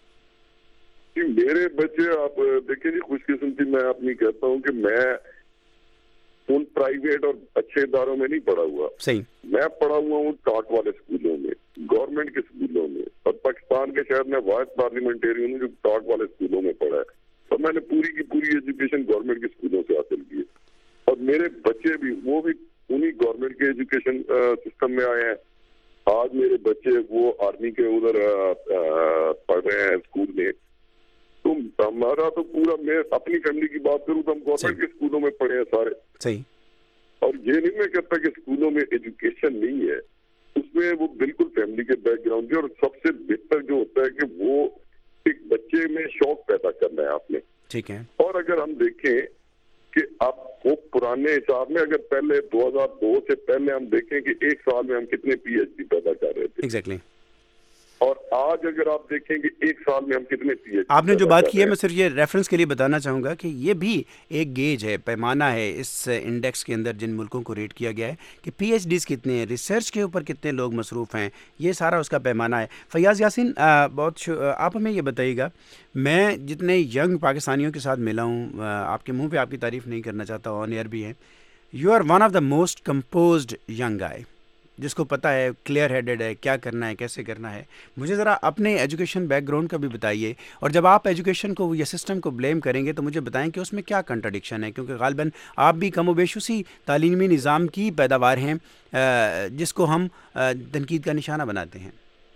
S3: میرے بچے, آپ دیکھیں جی, خوش قسمتی میں اپنی کہتا ہوں کہ میں ان پرائیویٹ اور اچھے اداروں میں نہیں پڑھا ہوا.
S2: صحیح.
S3: میں پڑھا ہوا ہوں ٹاٹ والے اسکولوں میں, گورنمنٹ کے اسکولوں میں, اور پاکستان کے شاید میں واحد پارلیمنٹیرین ہوں جو ٹاٹ والے اسکولوں میں پڑھا ہے, اور میں نے پوری کی پوری ایجوکیشن گورنمنٹ کے اسکولوں سے حاصل کی ہے. اور میرے بچے بھی, وہ بھی انہی گورنمنٹ کے ایجوکیشن سسٹم میں آئے ہیں. آج میرے بچے وہ آرمی کے ادھر پڑھ رہے ہیں اسکول میں. تو ہمارا تو پورا, میں اپنی فیملی کی بات کروں تو ہم گورنمنٹ کے اسکولوں میں پڑھے ہیں سارے.
S2: صحیح.
S3: اور یہ نہیں میں کہتا کہ اسکولوں میں ایجوکیشن نہیں ہے, اس میں وہ بالکل فیملی کے بیک گراؤنڈ کے, اور سب سے بہتر جو ہوتا ہے کہ وہ ایک بچے میں شوق پیدا کرنا ہے آپ نے.
S2: ٹھیک ہے. اور
S3: اگر ہم دیکھیں کہ آپ وہ پرانے حساب میں, اگر پہلے 2002 سے پہلے ہم دیکھیں کہ ایک سال میں ہم کتنے پی ایچ ڈی پیدا کر رہے تھے,
S2: ایگزیکٹلی,
S3: اور آج اگر آپ دیکھیں کہ ایک سال میں ہم کتنے پی ایچ ڈی.
S2: آپ نے جو بات کی ہے میں صرف یہ ریفرنس کے لیے بتانا چاہوں گا کہ یہ بھی ایک گیج ہے, پیمانہ ہے اس انڈیکس کے اندر جن ملکوں کو ریٹ کیا گیا ہے کہ پی ایچ ڈیز کتنے ہیں, ریسرچ کے اوپر کتنے لوگ مصروف ہیں, یہ سارا اس کا پیمانہ ہے. فیاض یاسین, آپ ہمیں یہ بتائیے گا, میں جتنے ینگ پاکستانیوں کے ساتھ ملا ہوں, آپ کے منہ پہ آپ کی تعریف نہیں کرنا چاہتا, آن ایئر بھی ہیں, you are one of the most composed young guy, جس کو پتہ ہے, کلیئر ہیڈڈ ہے, کیا کرنا ہے, کیسے کرنا ہے. مجھے ذرا اپنے ایجوکیشن بیک گراؤنڈ کا بھی بتائیے, اور جب آپ ایجوکیشن کو یا سسٹم کو بلیم کریں گے تو مجھے بتائیں کہ اس میں کیا کنٹراڈکشن ہے, کیونکہ غالباً آپ بھی کم و بیش اسی تعلیمی نظام کی پیداوار ہیں جس کو ہم تنقید کا نشانہ بناتے ہیں.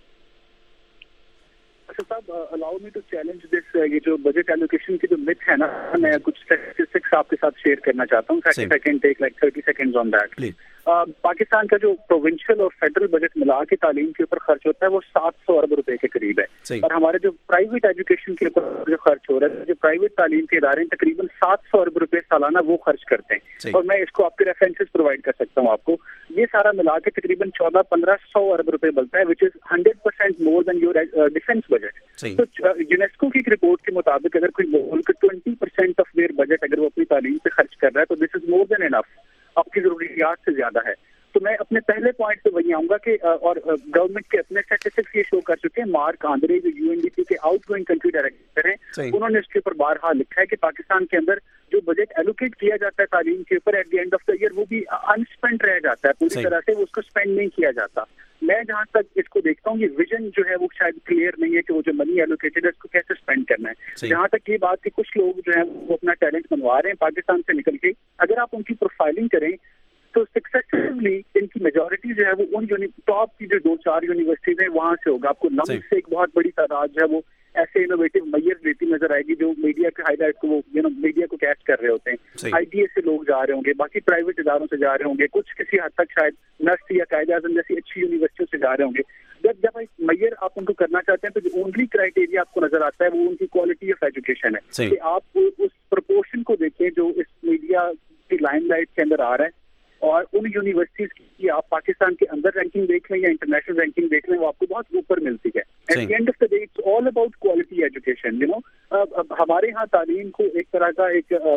S4: صاحب, الاؤ می ٹو چیلنج دس, یہ جو بجٹ ایلوکیشن کی جو مت ہے نا, میں کچھ اسٹیٹسٹکس آپ کے ساتھ شیئر کرنا چاہتا ہوں. 30 second take like 30 seconds on that. Pakistan का जो प्रोविंशियल और फेडरल बजट मिला के तालीम के ऊपर खर्च होता है वो 700 अरब रुपए के करीब है, और हमारे जो प्राइवेट एजुकेशन के ऊपर जो खर्च हो रहा है, जो प्राइवेट तालीम के इदारे हैं, तकरीबन 700 अरब रुपए सालाना वो खर्च करते हैं। और मैं इसको आपके रेफरेंसेस प्रोवाइड कर सकता हूँ आपको। ये सारा मिला के तकरीबन 14-1500 अरब रुपए बनता है, which is 100% more than your defence budget. तो यूनेस्को की एक रिपोर्ट के मुताबिक अगर कोई मुल्क 20% ऑफ देयर बजट अगर वो अपनी तालीम पे खर्च कर रहा है तो this is more than enough, आपकी जरूरियात से ज्यादा है। तो मैं अपने पहले पॉइंट पे वही आऊंगा कि और गवर्नमेंट के अपने स्टैटिस्टिक्स ये शो कर चुके हैं। मार्क आंद्रे जो यूएनडीपी के आउटगोइंग कंट्री डायरेक्टर हैं, उन्होंने इसके ऊपर बारहा लिखा है कि पाकिस्तान के अंदर जो बजट एलोकेट किया जाता है तालीम के ऊपर at the end of the year वो भी अनस्पेंड रह जाता है, पूरी तरह से उसको स्पेंड नहीं किया जाता। मैं जहाँ तक इसको देखता हूँ ये विजन जो है वो शायद क्लियर नहीं है कि वो जो मनी एलोकेटेड है उसको कैसे स्पेंड करना है। जहाँ तक ये बात कि कुछ लोग जो है वो अपना टैलेंट बनवा रहे हैं पाकिस्तान से निकल के, अगर आप उनकी प्रोफाइलिंग करें तो सक्सेसिवली इनकी मेजोरिटी जो है वो उन टॉप की जो 2-4 यूनिवर्सिटीज हैं वहां से होगा। आपको नब्ज से एक बहुत बड़ी तादाद जो है वो ऐसे इनोवेटिव मैयर्स लेती नजर आएगी जो मीडिया के हाईलाइट को वो मीडिया को कैच कर रहे होते हैं। आईटीएस से लोग जा रहे होंगे, बाकी प्राइवेट इदारों से जा रहे होंगे, कुछ किसी हद तक शायद नस्ट या कायदे आज़म जैसी अच्छी यूनिवर्सिटियों से जा रहे होंगे। जब मैयर आप उनको करना चाहते हैं तो जो ओनली क्राइटेरिया आपको नजर आता है वो उनकी क्वालिटी ऑफ एजुकेशन है कि आप उस प्रोपोर्शन को देखें जो इस मीडिया की लाइमलाइट के अंदर आ रहा है, और उन यूनिवर्सिटीज की आप पाकिस्तान के अंदर रैंकिंग देख लें या इंटरनेशनल रैंकिंग देख लें वो आपको बहुत ऊपर मिलती है। At the end of the day it's all about quality education. अब हमारे यहाँ तालीम को एक तरह का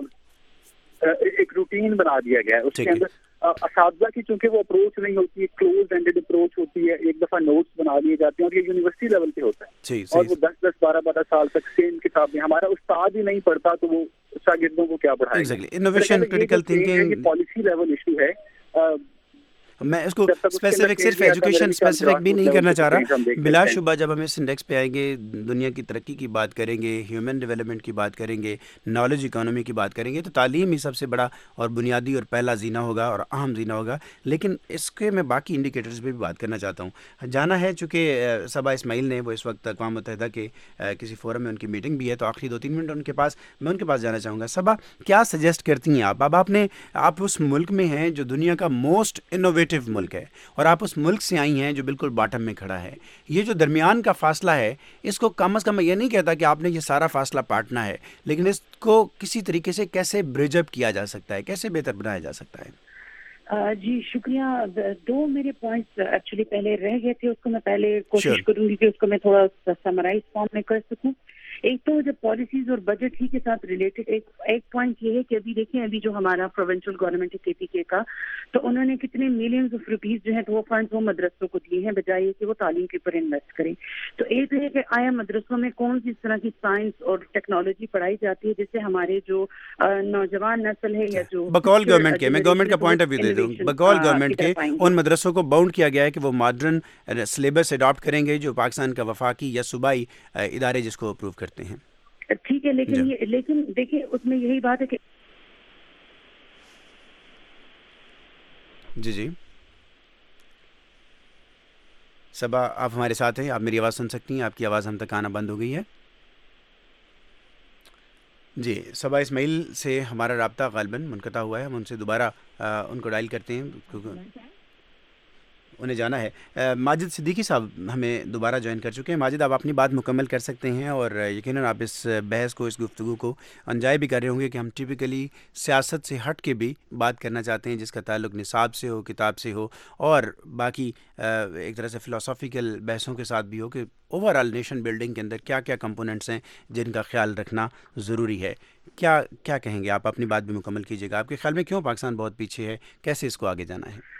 S4: एक रूटीन बना दिया गया है, उसके अंदर असातिज़ा की चूंकि वो अप्रोच नहीं होती है, क्लोज एंडेड अप्रोच होती है, एक दफा नोट्स बना लिए जाते हैं और ये यूनिवर्सिटी लेवल पे होता है और वो 10-10, 12-12 साल तक सेम किताब में हमारा उस्ताद ही नहीं पढ़ता तो वो शागिर्दों को क्या पढ़ाएगा।
S2: इनोवेशन, क्रिटिकल थिंकिंग,
S4: ये पॉलिसी लेवल इशू है।
S2: मैं इसको स्पेसिफिक सिर्फ एजुकेशन स्पेसिफिक भी नहीं करना चाह रहा। बिलाशुबा जब हम इस इंडेक्स पे आएंगे, दुनिया की तरक्की की बात करेंगे, ह्यूमन डेवलपमेंट की बात करेंगे, नॉलेज इकोनॉमी की बात करेंगे, तो तालीम ही सबसे बड़ा और बुनियादी और पहला जीना होगा और अहम जीना होगा। लेकिन इसके मैं बाकी इंडिकेटर्स पे भी बात करना चाहता हूँ। जाना है चूँकि सबा इस्माइल ने वो इस वक्त अक़वाम मुत्तहिदा के किसी फोरम में उनकी मीटिंग भी है, तो आखिरी 2-3 मिनट मैं उनके पास जाना चाहूँगा। सबा, क्या सजेस्ट करती हैं आप? अब आप उस मुल्क में हैं जो दुनिया का मोस्ट इनोवेटिव मुल्क है और आप उस मुल्क से आई हैं जो बिल्कुल बॉटम में खड़ा है। ये जो दरमियान का फासला है, इसको कम अज़ कम मैं ये नहीं कहता कि आपने ये सारा फासला पाटना है, लेकिन इसको किसी तरीके से कैसे ब्रिज अप किया जा सकता है, कैसे बेहतर बनाया जा सकता है?
S5: जी शुक्रिया। 2 मेरे पॉइंट्स एक्चुअली पहले रह गए थे, उसको मैं पहले कोशिश करूंगी कि उसको मैं थोड़ा समराइज फॉर्म में कर सकूं। एक तो जब पॉलिसीज और बजट ही के साथ रिलेटेड एक पॉइंट ये है कि अभी देखें, अभी जो हमारा प्रोविंशियल गवर्नमेंट है KPK का, तो उन्होंने कितने मिलियंस ऑफ रुपीस जो है तो वो फंड्स वो मदरसों को दिए हैं बजाय कि वो तालीम के ऊपर इन्वेस्ट करें। तो एक है कि आया मदरसों में कौन सी इस तरह की साइंस और टेक्नोलॉजी पढ़ाई जाती है जिससे हमारे जो नौजवान नस्ल है या जो
S2: बकौल गवर्नमेंट के, मैं गवर्नमेंट का पॉइंट ऑफ व्यू दे दूँ, बकौल गवर्नमेंट के उन मदरसों को बाउंड किया गया है कि वो मॉडर्न सिलेबस अडॉप्ट करेंगे जो पाकिस्तान का वफाकी या सूबाई इदारे जिसको अप्रूव करते हैं।
S5: ठीक है, लेकिन देखिए उसमें यही बात है कि
S2: जी सबा, आप हमारे साथ हैं, आप मेरी आवाज़ सुन सकती हैं? आपकी आवाज़ हम तक आना बंद हो गई है। जी, सबा इस्माइल से हमारा राब्ता ग़ालिबन मुनक़ता हुआ है, हम उनसे दोबारा उनको डायल करते हैं क्योंकि उन्हें जाना है। माजिद सिद्दीकी साहब हमें दोबारा ज्वाइन कर चुके हैं। माजिद, आप अपनी बात मुकम्मल कर सकते हैं और यकीनन आप इस बहस को, इस गुफ्तगू को एंजॉय भी कर रहे होंगे कि हम टिपिकली सियासत से हट के भी बात करना चाहते हैं जिसका ताल्लुक़ निसाब से हो, किताब से हो और बाकी एक तरह से फ़िलासफ़िकल बहसों के साथ भी हो कि ओवरऑल नेशन बिल्डिंग के अंदर क्या क्या कंपोनेंट्स हैं जिनका ख्याल रखना ज़रूरी है। क्या कहेंगे आप? अपनी बात भी मुकम्मल कीजिएगा। आपके ख्याल में क्यों पाकिस्तान बहुत पीछे है, कैसे इसको आगे जाना है?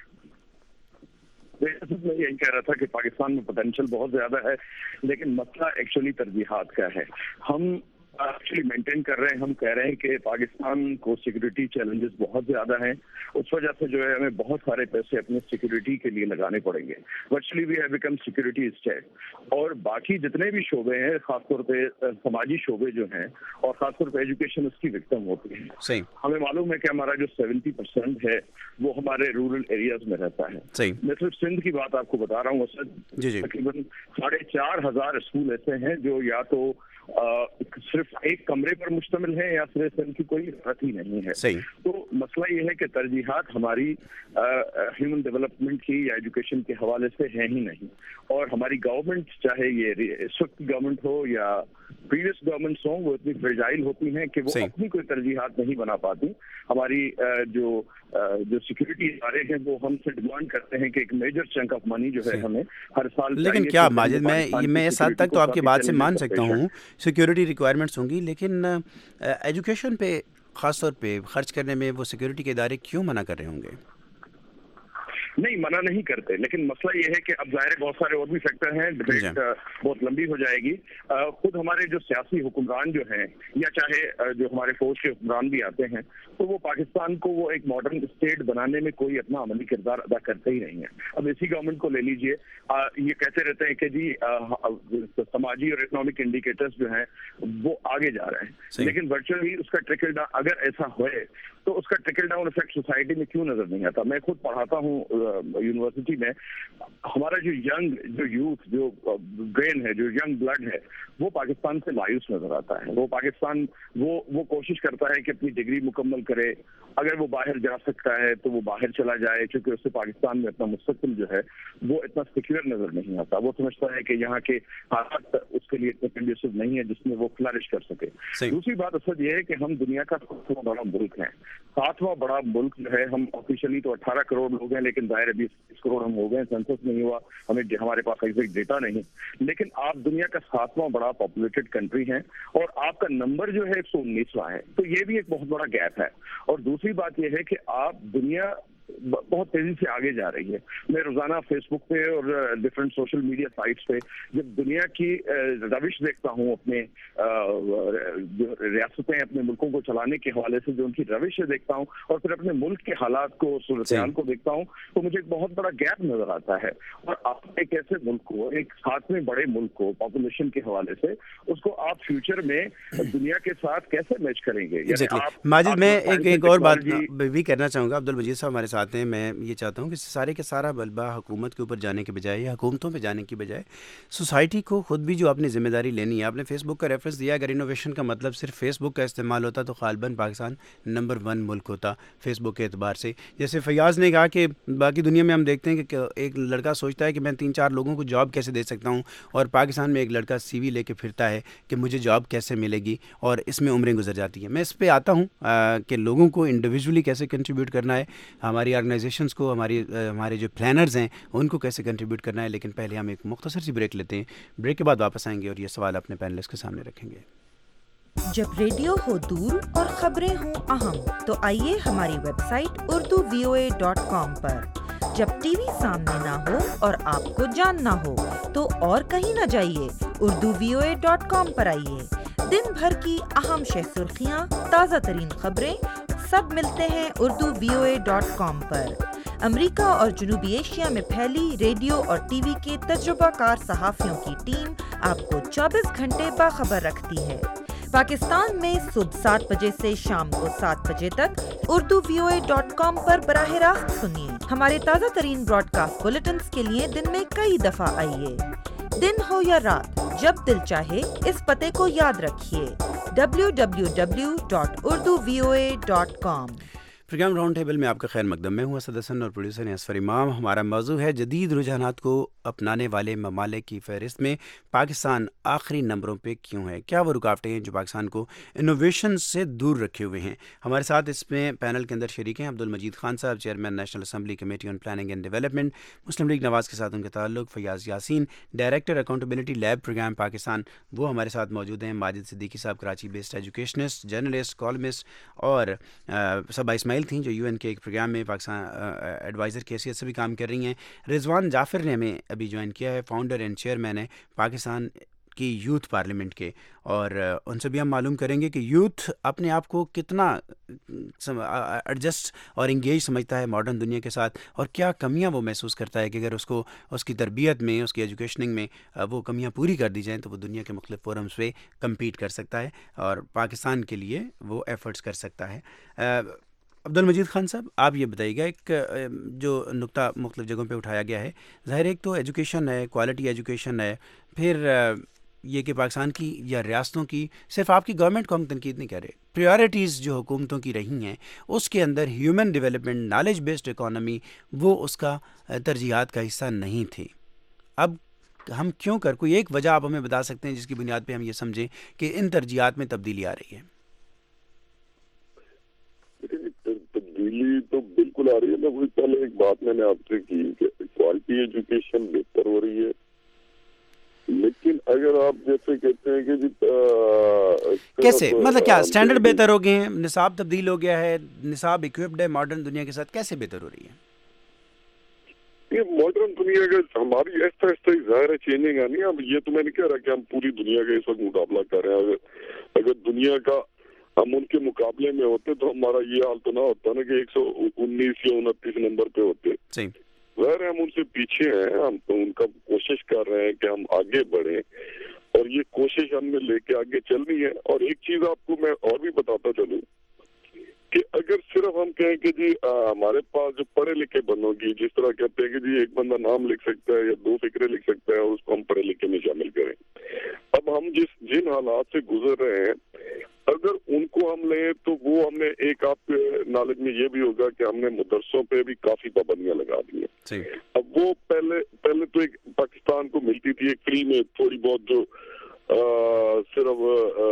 S7: मैं यही कह रहा था कि पाकिस्तान में पोटेंशियल बहुत ज्यादा है, लेकिन मसला एक्चुअली तरजीहात का है। हम एक्चुअली मेंटेन कर रहे हैं, हम कह रहे हैं कि पाकिस्तान को सिक्योरिटी चैलेंजेस बहुत ज्यादा हैं, उस वजह से जो है हमें बहुत सारे पैसे अपने सिक्योरिटी के लिए लगाने पड़ेंगे। Virtually we have become security state. और बाकी जितने भी शोबे हैं, खासतौर पे समाजी शोबे जो हैं और खासतौर पे एजुकेशन उसकी विक्टिम होती है।
S2: सही,
S7: हमें मालूम है कि हमारा जो 70% है वो हमारे रूरल एरियाज में रहता है।
S2: सही,
S7: मैं सिर्फ सिंध की बात आपको बता रहा हूँ, तकरीबन 4,500 स्कूल ऐसे हैं जो या तो सिर्फ सिर्फ एक कमरे पर मुश्तमिल है या सिर्फ इनकी कोई इमारत ही नहीं है।
S2: सही।
S7: तो मसला ये है कि तरजीहात हमारी ह्यूमन डेवलपमेंट की या एजुकेशन के हवाले से है ही नहीं, और हमारी गवर्नमेंट, चाहे ये इस वक्त गवर्नमेंट हो या प्रीवियस गवर्नमेंट्स हो, वो इतनी फ्रेजाइल होती हैं कि वो अपनी कोई तरजीहात नहीं बना पाती। हमारी जो सिक्योरिटी इदारे हैं वो हमसे डिमांड करते हैं कि एक मेजर चंक ऑफ मनी जो है हमें हर साल,
S2: लेकिन क्या माजिद, मैं इस हद तक तो आपकी बात से मान सकता हूँ सिक्योरिटी रिक्वायरमेंट्स होंगी, लेकिन एजुकेशन पे ख़ास तौर पे खर्च करने में वो सिक्योरिटी के इदारे क्यों मना कर रहे होंगे?
S7: नहीं, मना नहीं करते, लेकिन मसला ये है कि अब ज़ाहिर बहुत सारे और भी फैक्टर हैं, डिबेट बहुत लंबी हो जाएगी। खुद हमारे जो सियासी हुक्मरान जो हैं, या चाहे जो हमारे फौज के हुक्मरान भी आते हैं, तो वो पाकिस्तान को वो एक मॉडर्न स्टेट बनाने में कोई अपना अमली किरदार अदा करते ही नहीं है। अब इसी गवर्नमेंट को ले लीजिए, ये कहते रहते हैं कि जी समाजी और इकोनॉमिक इंडिकेटर्स जो हैं वो आगे जा रहे हैं, लेकिन वर्चुअली उसका ट्रिकल डाउन, अगर ऐसा होए तो उसका ट्रिकल डाउन इफेक्ट सोसाइटी में क्यों नजर नहीं आता? मैं खुद पढ़ाता हूँ यूनिवर्सिटी में, हमारा जो यूथ, जो ब्रेन है, जो यंग ब्लड है, वो पाकिस्तान से मायूस नजर आता है। वो पाकिस्तान वो कोशिश करता है कि अपनी डिग्री मुकम्मल करे, अगर वो बाहर जा सकता है तो वो बाहर चला जाए, क्योंकि उससे पाकिस्तान में अपना मुस्तकबिल जो है वो इतना सिक्योर नजर नहीं आता। वो समझता है कि यहाँ के हालात उसके लिए इतने कंडीसिव नहीं है जिसमें वो फ्लरिश कर सके। दूसरी बात असल ये है कि हम दुनिया का सबसे बड़ा मुल्क है, 7वां बड़ा मुल्क जो है। हम ऑफिशियली तो 18 करोड़ लोग हैं, लेकिन दायरे 20 करोड़ हम हो गए, सेंसस नहीं हुआ, हमारे पास एग्जैक्ट डेटा नहीं, लेकिन आप दुनिया का 7वां बड़ा पॉपुलेटेड कंट्री है और आपका नंबर जो है 119वां है, तो ये भी एक बहुत बड़ा गैप है। और दूसरी बात यह है कि आप दुनिया बहुत तेजी से आगे जा रही है। मैं रोजाना फेसबुक पे और डिफरेंट सोशल मीडिया साइट्स पे जब दुनिया की रविश देखता हूँ, अपने जो रियासतें अपने मुल्कों को चलाने के हवाले से जो उनकी रविश है देखता हूँ, और फिर अपने मुल्क के हालात को, सूरत-ए-हाल को देखता हूँ, तो मुझे एक बहुत बड़ा गैप नजर आता है। और आप एक ऐसे मुल्क को, एक 7वें बड़े मुल्क को पॉपुलेशन के हवाले से, उसको आप फ्यूचर में दुनिया के साथ कैसे मैच करेंगे?
S2: माजिद, मैं एक और बात भी करना चाहूँगा। अब्दुल मजीद साहब हमारे साथ हैं। मैं ये चाहता हूँ कि सारे के सारा बलबा हुकूमत के ऊपर जाने के बजाय या हुकूमतों पे जाने की बजाय सोसाइटी को खुद भी जो अपनी जिम्मेदारी लेनी है। आपने फेसबुक का रेफरेंस दिया, अगर इनोवेशन का मतलब सिर्फ फेसबुक का इस्तेमाल होता तो ग़ालिबन पाकिस्तान नंबर 1 मुल्क होता फेसबुक के एतबार से। जैसे फयाज़ ने कहा कि बाकी दुनिया में हम देखते हैं कि एक लड़का सोचता है कि मैं 3-4 लोगों को जॉब कैसे दे सकता हूँ, और पाकिस्तान में एक लड़का CV लेके फिरता है कि मुझे जॉब कैसे मिलेगी, और इसमें उम्रें गुजर जाती हैं। मैं इस पर आता हूँ कि लोगों को इंडिविजुअली कैसे कंट्रीब्यूट करना है, हमारी ऑर्गेनाइजेशंस को, हमारे जो प्लानर्स हैं उनको कैसे कंट्रीब्यूट करना है। लेकिन पहले हम एक मुख्तसर सी ब्रेक लेते हैं, ब्रेक के बाद वापस आएंगे और ये सवाल अपने पैनलिस्ट के सामने रखेंगे।
S8: जब रेडियो हो दूर और खबरें हों अहम, तो आइए हमारी वेबसाइट urduvoa.com पर। जब टीवी सामने ना हो और आपको जानना हो तो और कहीं ना जाइए, urduvoa.com पर आइए। दिन भर की अहम सुर्खियाँ, ताज़ा तरीन खबरें सब मिलते हैं urduvoa.com पर। अमेरिका और जनूबी एशिया में फैली रेडियो और टीवी के तजुर्बाकार सहाफ़ियों की टीम आपको 24 घंटे बाखबर रखती है। पाकिस्तान में सुबह 7 बजे से शाम को 7 बजे तक urduvoa.com पर बराह रास्त सुनिए। हमारे ताज़ा तरीन ब्रॉडकास्ट बुलेटिन्स के लिए दिन में कई दफ़ा आइए। दिन हो या रात, जब दिल चाहे इस पते को याद रखिए, www.urduvoa.com।
S2: प्रोग्राम राउंड टेबल में आपका खैर मकदम। मैं हूँ असद हसन और प्रोड्यूसर हैं असफर इमाम। हमारा मौजू है जदीद रुझानात को अपनाने वाले ममालिक की फहरिस्त में पाकिस्तान आखिरी नंबरों पे क्यों है, क्या वो रुकावटें हैं जो पाकिस्तान को इनोवेशन से दूर रखे हुए हैं। हमारे साथ इसमें पैनल के अंदर शरीक हैं अब्दुल मजीद खान साहब, chairman national assembly committee on planning and development, Muslim league Nawaz के साथ उनके ताल्लुक, Fayyaz Yasin director accountability lab program Pakistan, वो हमारे साथ मौजूद हैं, माजिद सिद्दीकी साहब Karachi based educationist, journalist, columnist, और सबा इस्माइल थी जो UN के एक प्रोग्राम में पाकिस्तान एडवाइज़र की हैसियत से भी काम कर रही हैं। रिजवान जाफ़िर ने हमें अभी ज्वाइन किया है, फाउंडर एंड चेयरमैन है पाकिस्तान की यूथ पार्लियामेंट के, और उनसे भी हम मालूम करेंगे कि यूथ अपने आप को कितना एडजस्ट और इंगेज समझता है मॉडर्न दुनिया के साथ, और क्या कमियां वो महसूस करता है कि अगर उसको उसकी तरबियत में, उसकी एजुकेशनिंग में वो कमियां पूरी कर दी जाएँ तो वो दुनिया के मुख्तलिफ फोरम्स पे कम्पीट कर सकता है और पाकिस्तान के लिए वो एफ़र्ट्स कर सकता है। अब्दुल मजीद खान साहब, आप ये बताइएगा, एक जो नुक्ता मुख्तलिफ जगहों पे उठाया गया है, ज़ाहिर एक तो एजुकेशन है, क्वालिटी एजुकेशन है, फिर یہ کہ پاکستان کی یا ریاستوں کی، صرف آپ کی گورنمنٹ کو ہم تنقید نہیں کر رہے، پریورٹیز جو حکومتوں کی رہی ہیں اس کے اندر human development, knowledge based economy, وہ اس کا ترجیحات کا حصہ نہیں تھے. اب ہم کیوں کر، کوئی ایک وجہ آپ ہمیں بتا سکتے ہیں جس کی بنیاد پہ ہم یہ سمجھیں کہ ان ترجیحات میں تبدیلی آ رہی ہے؟
S3: تبدیلی تو بالکل آ رہی ہے. میں وہی پہلے ایک بات میں نے آپ سے کی کہ کوالٹی ایجوکیشن بہتر ہو رہی ہے، لیکن اگر آپ جیسے کہتے ہیں کہ جی
S2: کیسے، مطلب کیا اسٹینڈرڈ بہتر ہو گئے ہیں، نصاب تبدیل ہو گیا ہے، نصاب اکوپڈ ہے ماڈرن دنیا کے ساتھ، کیسے بہتر ہو رہی ہے؟
S3: یہ ماڈرن دنیا کا ہماری ایسا ایسا ہی ظاہر ہے چینجنگ آنی ہے. اب یہ تو میں نہیں کہہ رہا کہ ہم پوری دنیا کا اس وقت مقابلہ کر رہے ہیں. اگر دنیا کا ہم ان کے مقابلے میں ہوتے تو ہمارا یہ حال تو نہ ہوتا نا کہ 119 یا 29 نمبر پہ ہوتے. ظاہر ہم ان سے پیچھے ہیں، ہم تو ان کا کوشش کر رہے ہیں کہ ہم آگے بڑھیں، اور یہ کوشش ہم نے لے کے آگے چلنی ہے. اور ایک چیز آپ کو میں اور بھی بتاتا چلوں کہ اگر صرف ہم کہیں کہ جی ہمارے پاس جو پڑھے لکھے بندوں کی، جس طرح کہتے ہیں کہ جی ایک بندہ نام لکھ سکتا ہے یا 2 فقرے لکھ سکتا ہے اور اس کو ہم پڑھے لکھے میں شامل کریں. اب ہم جن حالات سے گزر رہے ہیں اگر ان کو ہم لیں تو وہ ہمیں ایک آپ کے نالج میں یہ بھی ہوگا کہ ہم نے مدرسوں پہ بھی کافی پابندیاں لگا دی ہیں. اب وہ پہلے تو ایک پاکستان کو ملتی تھی ایک فری میں تھوڑی بہت جو صرف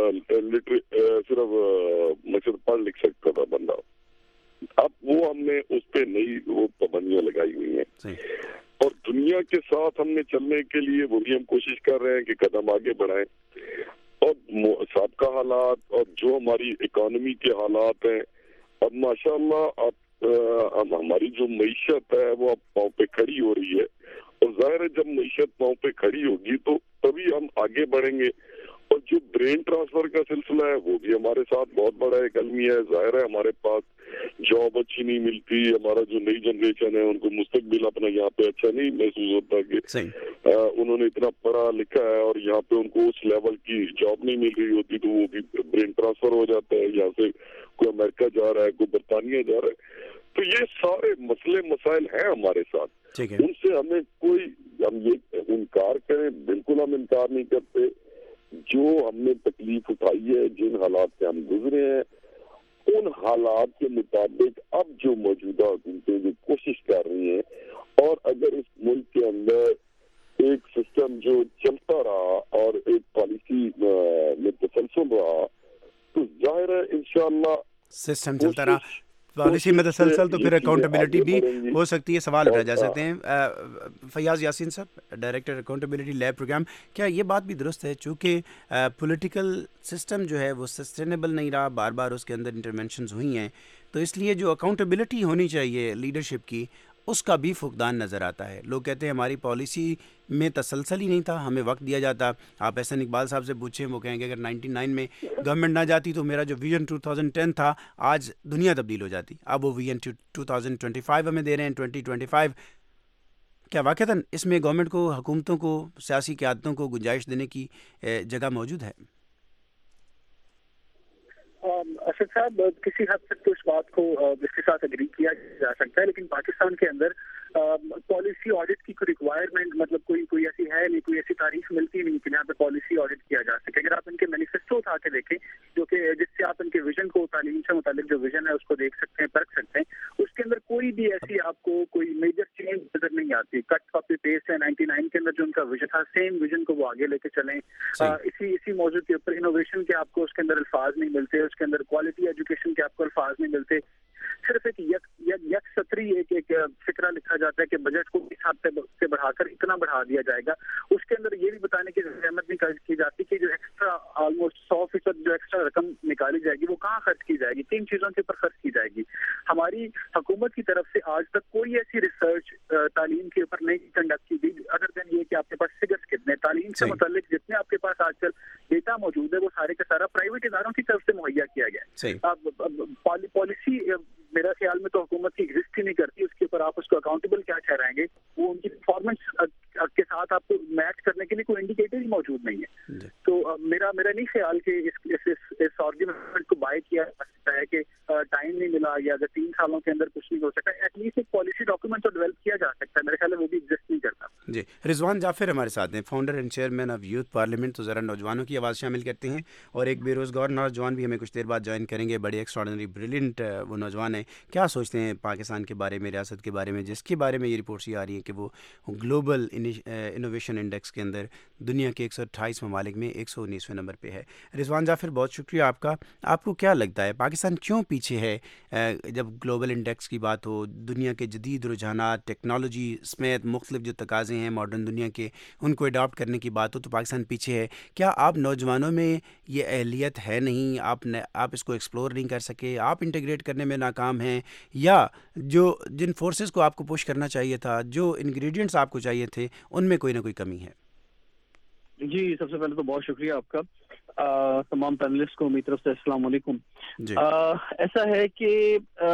S3: مقصد پڑھ لکھ سکتا تھا بندہ. اب وہ ہم نے اس پہ نئی وہ پابندیاں لگائی ہوئی ہیں، اور دنیا کے ساتھ ہم نے چلنے کے لیے وہ بھی ہم کوشش کر رہے ہیں کہ قدم آگے بڑھائیں. اور سابقہ حالات اور جو ہماری اکانومی کے حالات ہیں، اب ماشاءاللہ اب ہماری جو معیشت ہے وہ اب پاؤں پہ کھڑی ہو رہی ہے، اور ظاہر ہے جب معیشت پاؤں پہ کھڑی ہوگی تو تبھی ہم آگے بڑھیں گے. اور جو برین ٹرانسفر کا سلسلہ ہے وہ بھی ہمارے ساتھ بہت بڑا ایک المیہ ہے. ظاہر ہے ہمارے پاس جاب اچھی نہیں ملتی، ہمارا جو نئی جنریشن ہے ان کو مستقبل اپنا یہاں پہ اچھا نہیں محسوس ہوتا کہ انہوں نے اتنا پڑھا لکھا ہے اور یہاں پہ ان کو اس لیول کی جاب نہیں مل رہی ہوتی، تو وہ بھی برین ٹرانسفر ہو جاتا ہے. یہاں سے کوئی امریکہ جا رہا ہے، کوئی برطانیہ جا رہا ہے. تو یہ سارے مسئلے مسائل ہیں ہمارے ساتھ، ان سے ہمیں کوئی ہم یہ انکار کریں، بالکل ہم انکار نہیں کرتے. جو ہم نے تکلیف اٹھائی ہے، جن حالات سے ہم گزرے ہیں، ان حالات کے مطابق اب جو موجودہ حکومتیں جو کوشش کر رہی ہیں، اور اگر اس ملک کے اندر ایک سسٹم جو چلتا رہا اور ایک پالیسی میں تسلسل رہا تو ظاہر ہے انشاءاللہ
S2: سسٹم چلتا رہا، پالیسی میں تسلسل، تو پھر اکاؤنٹیبلٹی بھی ہو سکتی ہے. سوال اٹھائے جا سکتے ہیں. فیاض یاسین صاحب، ڈائریکٹر اکاؤنٹیبلٹی لیب پروگرام، کیا یہ بات بھی درست ہے چونکہ پولیٹیکل سسٹم جو ہے وہ سسٹینیبل نہیں رہا، بار بار اس کے اندر انٹرونشنز ہوئی ہیں، تو اس لیے جو اکاؤنٹیبلٹی ہونی چاہیے لیڈرشپ کی اس کا بھی فقدان نظر آتا ہے؟ لوگ کہتے ہیں ہماری پالیسی میں تسلسل ہی نہیں تھا، ہمیں وقت دیا جاتا. آپ احسن اقبال صاحب سے پوچھیں، وہ کہیں گے اگر 99 میں گورنمنٹ نہ جاتی تو میرا جو ویژن 2010 تھا آج دنیا تبدیل ہو جاتی. اب وہ ویژن 2025 ہمیں دے رہے ہیں 2025. کیا واقعتاً اس میں گورنمنٹ کو، حکومتوں کو، سیاسی قیادتوں کو گنجائش دینے کی جگہ موجود ہے؟
S4: اسد صاحب، کسی حد تک تو اس بات کو اس کے ساتھ اگری کیا جا سکتا ہے، لیکن پاکستان کے اندر پالیسی آڈٹ کی کوئی ریکوائرمنٹ مطلب کوئی ایسی ہے نہیں، کوئی ایسی تاریخ ملتی نہیں کہ جہاں پہ پالیسی آڈٹ کیا جا سکے. اگر آپ ان کے مینیفیسٹو اٹھا کے دیکھیں جو کہ جس سے آپ ان کے ویژن کو، تعلیم سے متعلق جو ویژن ہے اس کو دیکھ سکتے ہیں، پرکھ سکتے ہیں، اس کے اندر کوئی بھی ایسی آپ کو کوئی میجر چینج نظر نہیں آتی. کٹ کاپی پیسٹ ہے. 99 کے اندر جو ان کا ویژن تھا سیم ویژن کو وہ آگے لے کے چلیں. اسی موضوع کے اوپر انوویشن کے آپ کو اس کے اندر الفاظ نہیں ملتے، اس کے اندر کوالٹی ایجوکیشن کے آپ کو الفاظ نہیں ملتے. صرف ایک یک سطری ایک فکرہ لکھا جاتا ہے کہ بجٹ کو اس حد سے بڑھا کر اتنا بڑھا دیا جائے گا. اس کے اندر یہ بھی بتانے کی زحمت نہیں کی جاتی کہ جو ایکسٹرا آلموسٹ 100% جو ایکسٹرا رقم نکالی جائے گی وہ کہاں خرچ کی جائے گی. 3 چیزوں کے اوپر خرچ کی جائے گی. ہماری حکومت کی طرف سے آج تک کوئی ایسی ریسرچ تعلیم کے اوپر نہیں کنڈکٹ کی گئی ادر دین یہ کہ آپ کے پاس فگرس کتنے تعلیم سے متعلق جتنے آپ کے پاس آج کل ڈیٹا موجود ہے وہ سارے کا سارا پرائیویٹ اداروں کی طرف سے مہیا کیا گیا ہے. پالیسی میرا خیال میں تو حکومت کی ایگزسٹ ہی نہیں کرتی. اس کے اوپر آپ اس کو اکاؤنٹیبل کیا ٹھہرائیں گے؟ وہ ان کی پرفارمنس کے ساتھ آپ کو میچ کرنے کے لیے کوئی انڈیکیٹر ہی موجود نہیں ہے. تو میرا نہیں خیال کہ اس آرگیومنٹ کو بائی کیا جا سکتا ہے کہ ٹائم نہیں ملا یا اگر 3 سالوں کے اندر کچھ نہیں ہو سکتا. ایٹ لیسٹ ایک پالیسی ڈاکیومنٹ تو ڈیولپ کیا جا سکتا ہے. میرے خیال میں وہ بھی ایگزسٹ نہیں کرتا.
S2: جی، رضوان جعفر ہمارے ساتھ ہیں، founder and chairman of youth parliament. تو ذرا نوجوانوں کی آواز شامل کرتے ہیں، اور ایک بے روزگار نوجوان بھی ہمیں کچھ دیر بعد جوائن کریں گے. بڑے ایکسٹراڈنری بریلینٹ وہ نوجوان ہیں. کیا سوچتے ہیں پاکستان کے بارے میں، ریاست کے بارے میں، جس کے بارے میں یہ رپورٹس یہ آ رہی ہیں کہ وہ گلوبل انوویشن انڈیکس کے اندر دنیا کے 128 ممالک میں 119ویں نمبر پہ ہے. رضوان جعفر، بہت شکریہ آپ کا. آپ کو کیا لگتا ہے پاکستان کیوں پیچھے ہے جب گلوبل انڈیکس کی بات ہو؟ دنیا کے جدید رجحانات، ٹیکنالوجی سمیت مختلف جو تقاضے ہیں ماڈرن دنیا کے، ان کو اڈاپٹ کرنے کی بات ہو تو پاکستان پیچھے ہے. کیا آپ نوجوانوں میں یہ اہلیت ہے نہیں، آپ اس کو ایکسپلور نہیں کر سکے، آپ انٹیگریٹ کرنے میں ناکام ہیں، یا جن فورسز کو آپ کو پش کرنا چاہیے تھا، جو انگریڈینٹس آپ کو چاہیے تھے، ان میں کوئی نہ کوئی کمی ہے؟
S9: جی، سب سے پہلے تو بہت شکریہ آپ کا. تمام پینلسٹ کو میری طرف سے السلام علیکم. ایسا ہے کہ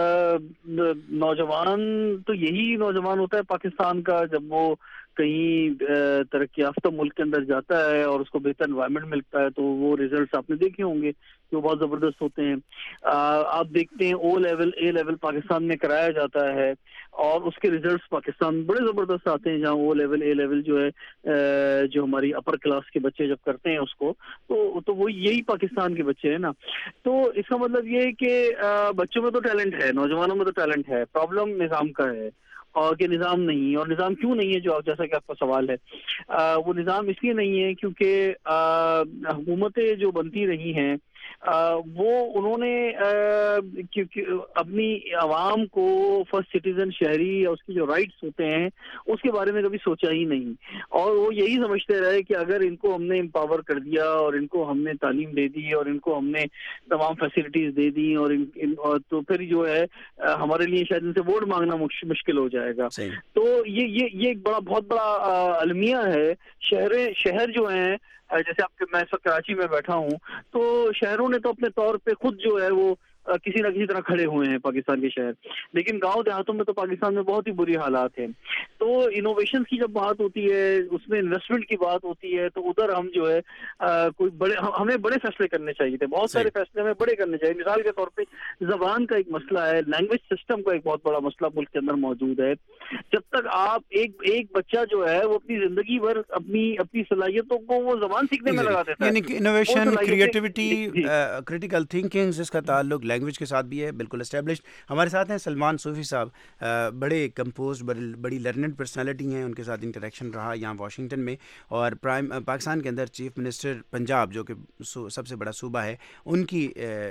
S9: نوجوان تو یہی نوجوان ہوتا ہے پاکستان کا جب وہ کہیں ترقی یافتہ ملک کے اندر جاتا ہے اور اس کو بہتر انوائرمنٹ ملتا ہے تو وہ ریزلٹس آپ نے دیکھے ہوں گے کہ وہ بہت زبردست ہوتے ہیں. آپ دیکھتے ہیں O level A level Pakistan میں کرایا جاتا ہے اور اس کے ریزلٹس پاکستان بڑے زبردست آتے ہیں. جہاں او لیول اے لیول جو ہے جو ہماری اپر کلاس کے بچے جب کرتے ہیں اس کو تو وہ یہی پاکستان کے بچے ہیں نا. تو اس کا مطلب یہ ہے کہ بچوں میں تو ٹیلنٹ ہے، نوجوانوں میں تو ٹیلنٹ ہے. پرابلم نظام کا ہے اور کہ نظام نہیں. اور نظام کیوں نہیں ہے جو جیسا کہ آپ کا سوال ہے، وہ نظام اس لیے نہیں ہے کیونکہ حکومتیں جو بنتی رہی ہیں وہ انہوں نے اپنی عوام کو فرسٹ سٹیزن شہری یا اس کی جو رائٹس ہوتے ہیں اس کے بارے میں کبھی سوچا ہی نہیں. اور وہ یہی سمجھتے رہے کہ اگر ان کو ہم نے امپاور کر دیا اور ان کو ہم نے تعلیم دے دی اور ان کو ہم نے تمام فیسلٹیز دے دی اور تو پھر جو ہے ہمارے لیے شاید ان سے ووٹ مانگنا مشکل ہو جائے گا. تو یہ ایک بہت بڑا المیہ ہے. شہر جو ہیں، جیسے میں اس وقت کراچی میں بیٹھا ہوں، تو شہروں نے تو اپنے طور پہ خود جو ہے وہ کسی نہ کسی طرح کھڑے ہوئے ہیں پاکستان کے شہر، لیکن گاؤں دیہاتوں میں تو پاکستان میں بہت ہی بری حالات ہیں. تو انوویشن کی جب بات ہوتی ہے، اس میں انویسٹمنٹ کی بات ہوتی ہے، تو ادھر ہم جو ہے ہمیں بڑے فیصلے کرنے چاہیے تھے. بہت سارے فیصلے ہمیں بڑے کرنے چاہیے. مثال کے طور پہ زبان کا ایک مسئلہ ہے، لینگویج سسٹم کا ایک بہت بڑا مسئلہ ملک کے اندر موجود ہے. جب تک آپ ایک بچہ جو ہے وہ اپنی زندگی بھر اپنی صلاحیتوں کو وہ زبان سیکھنے میں لگا دیتا ہے،
S2: یعنی کہ انوویشن، کریٹیوٹی، کریٹیکل تھنکنگ، جس کا تعلق لینگویج کے ساتھ بھی ہے، بالکل اسٹیبلشڈ. ہمارے ساتھ ہیں سلمان صوفی صاحب، بڑے کمپوز، بڑی لرنڈ پرسنالٹی ہیں. ان کے ساتھ انٹریکشن رہا یہاں واشنگٹن میں، اور پاکستان کے اندر چیف منسٹر پنجاب جو کہ سب سے بڑا صوبہ ہے، ان کی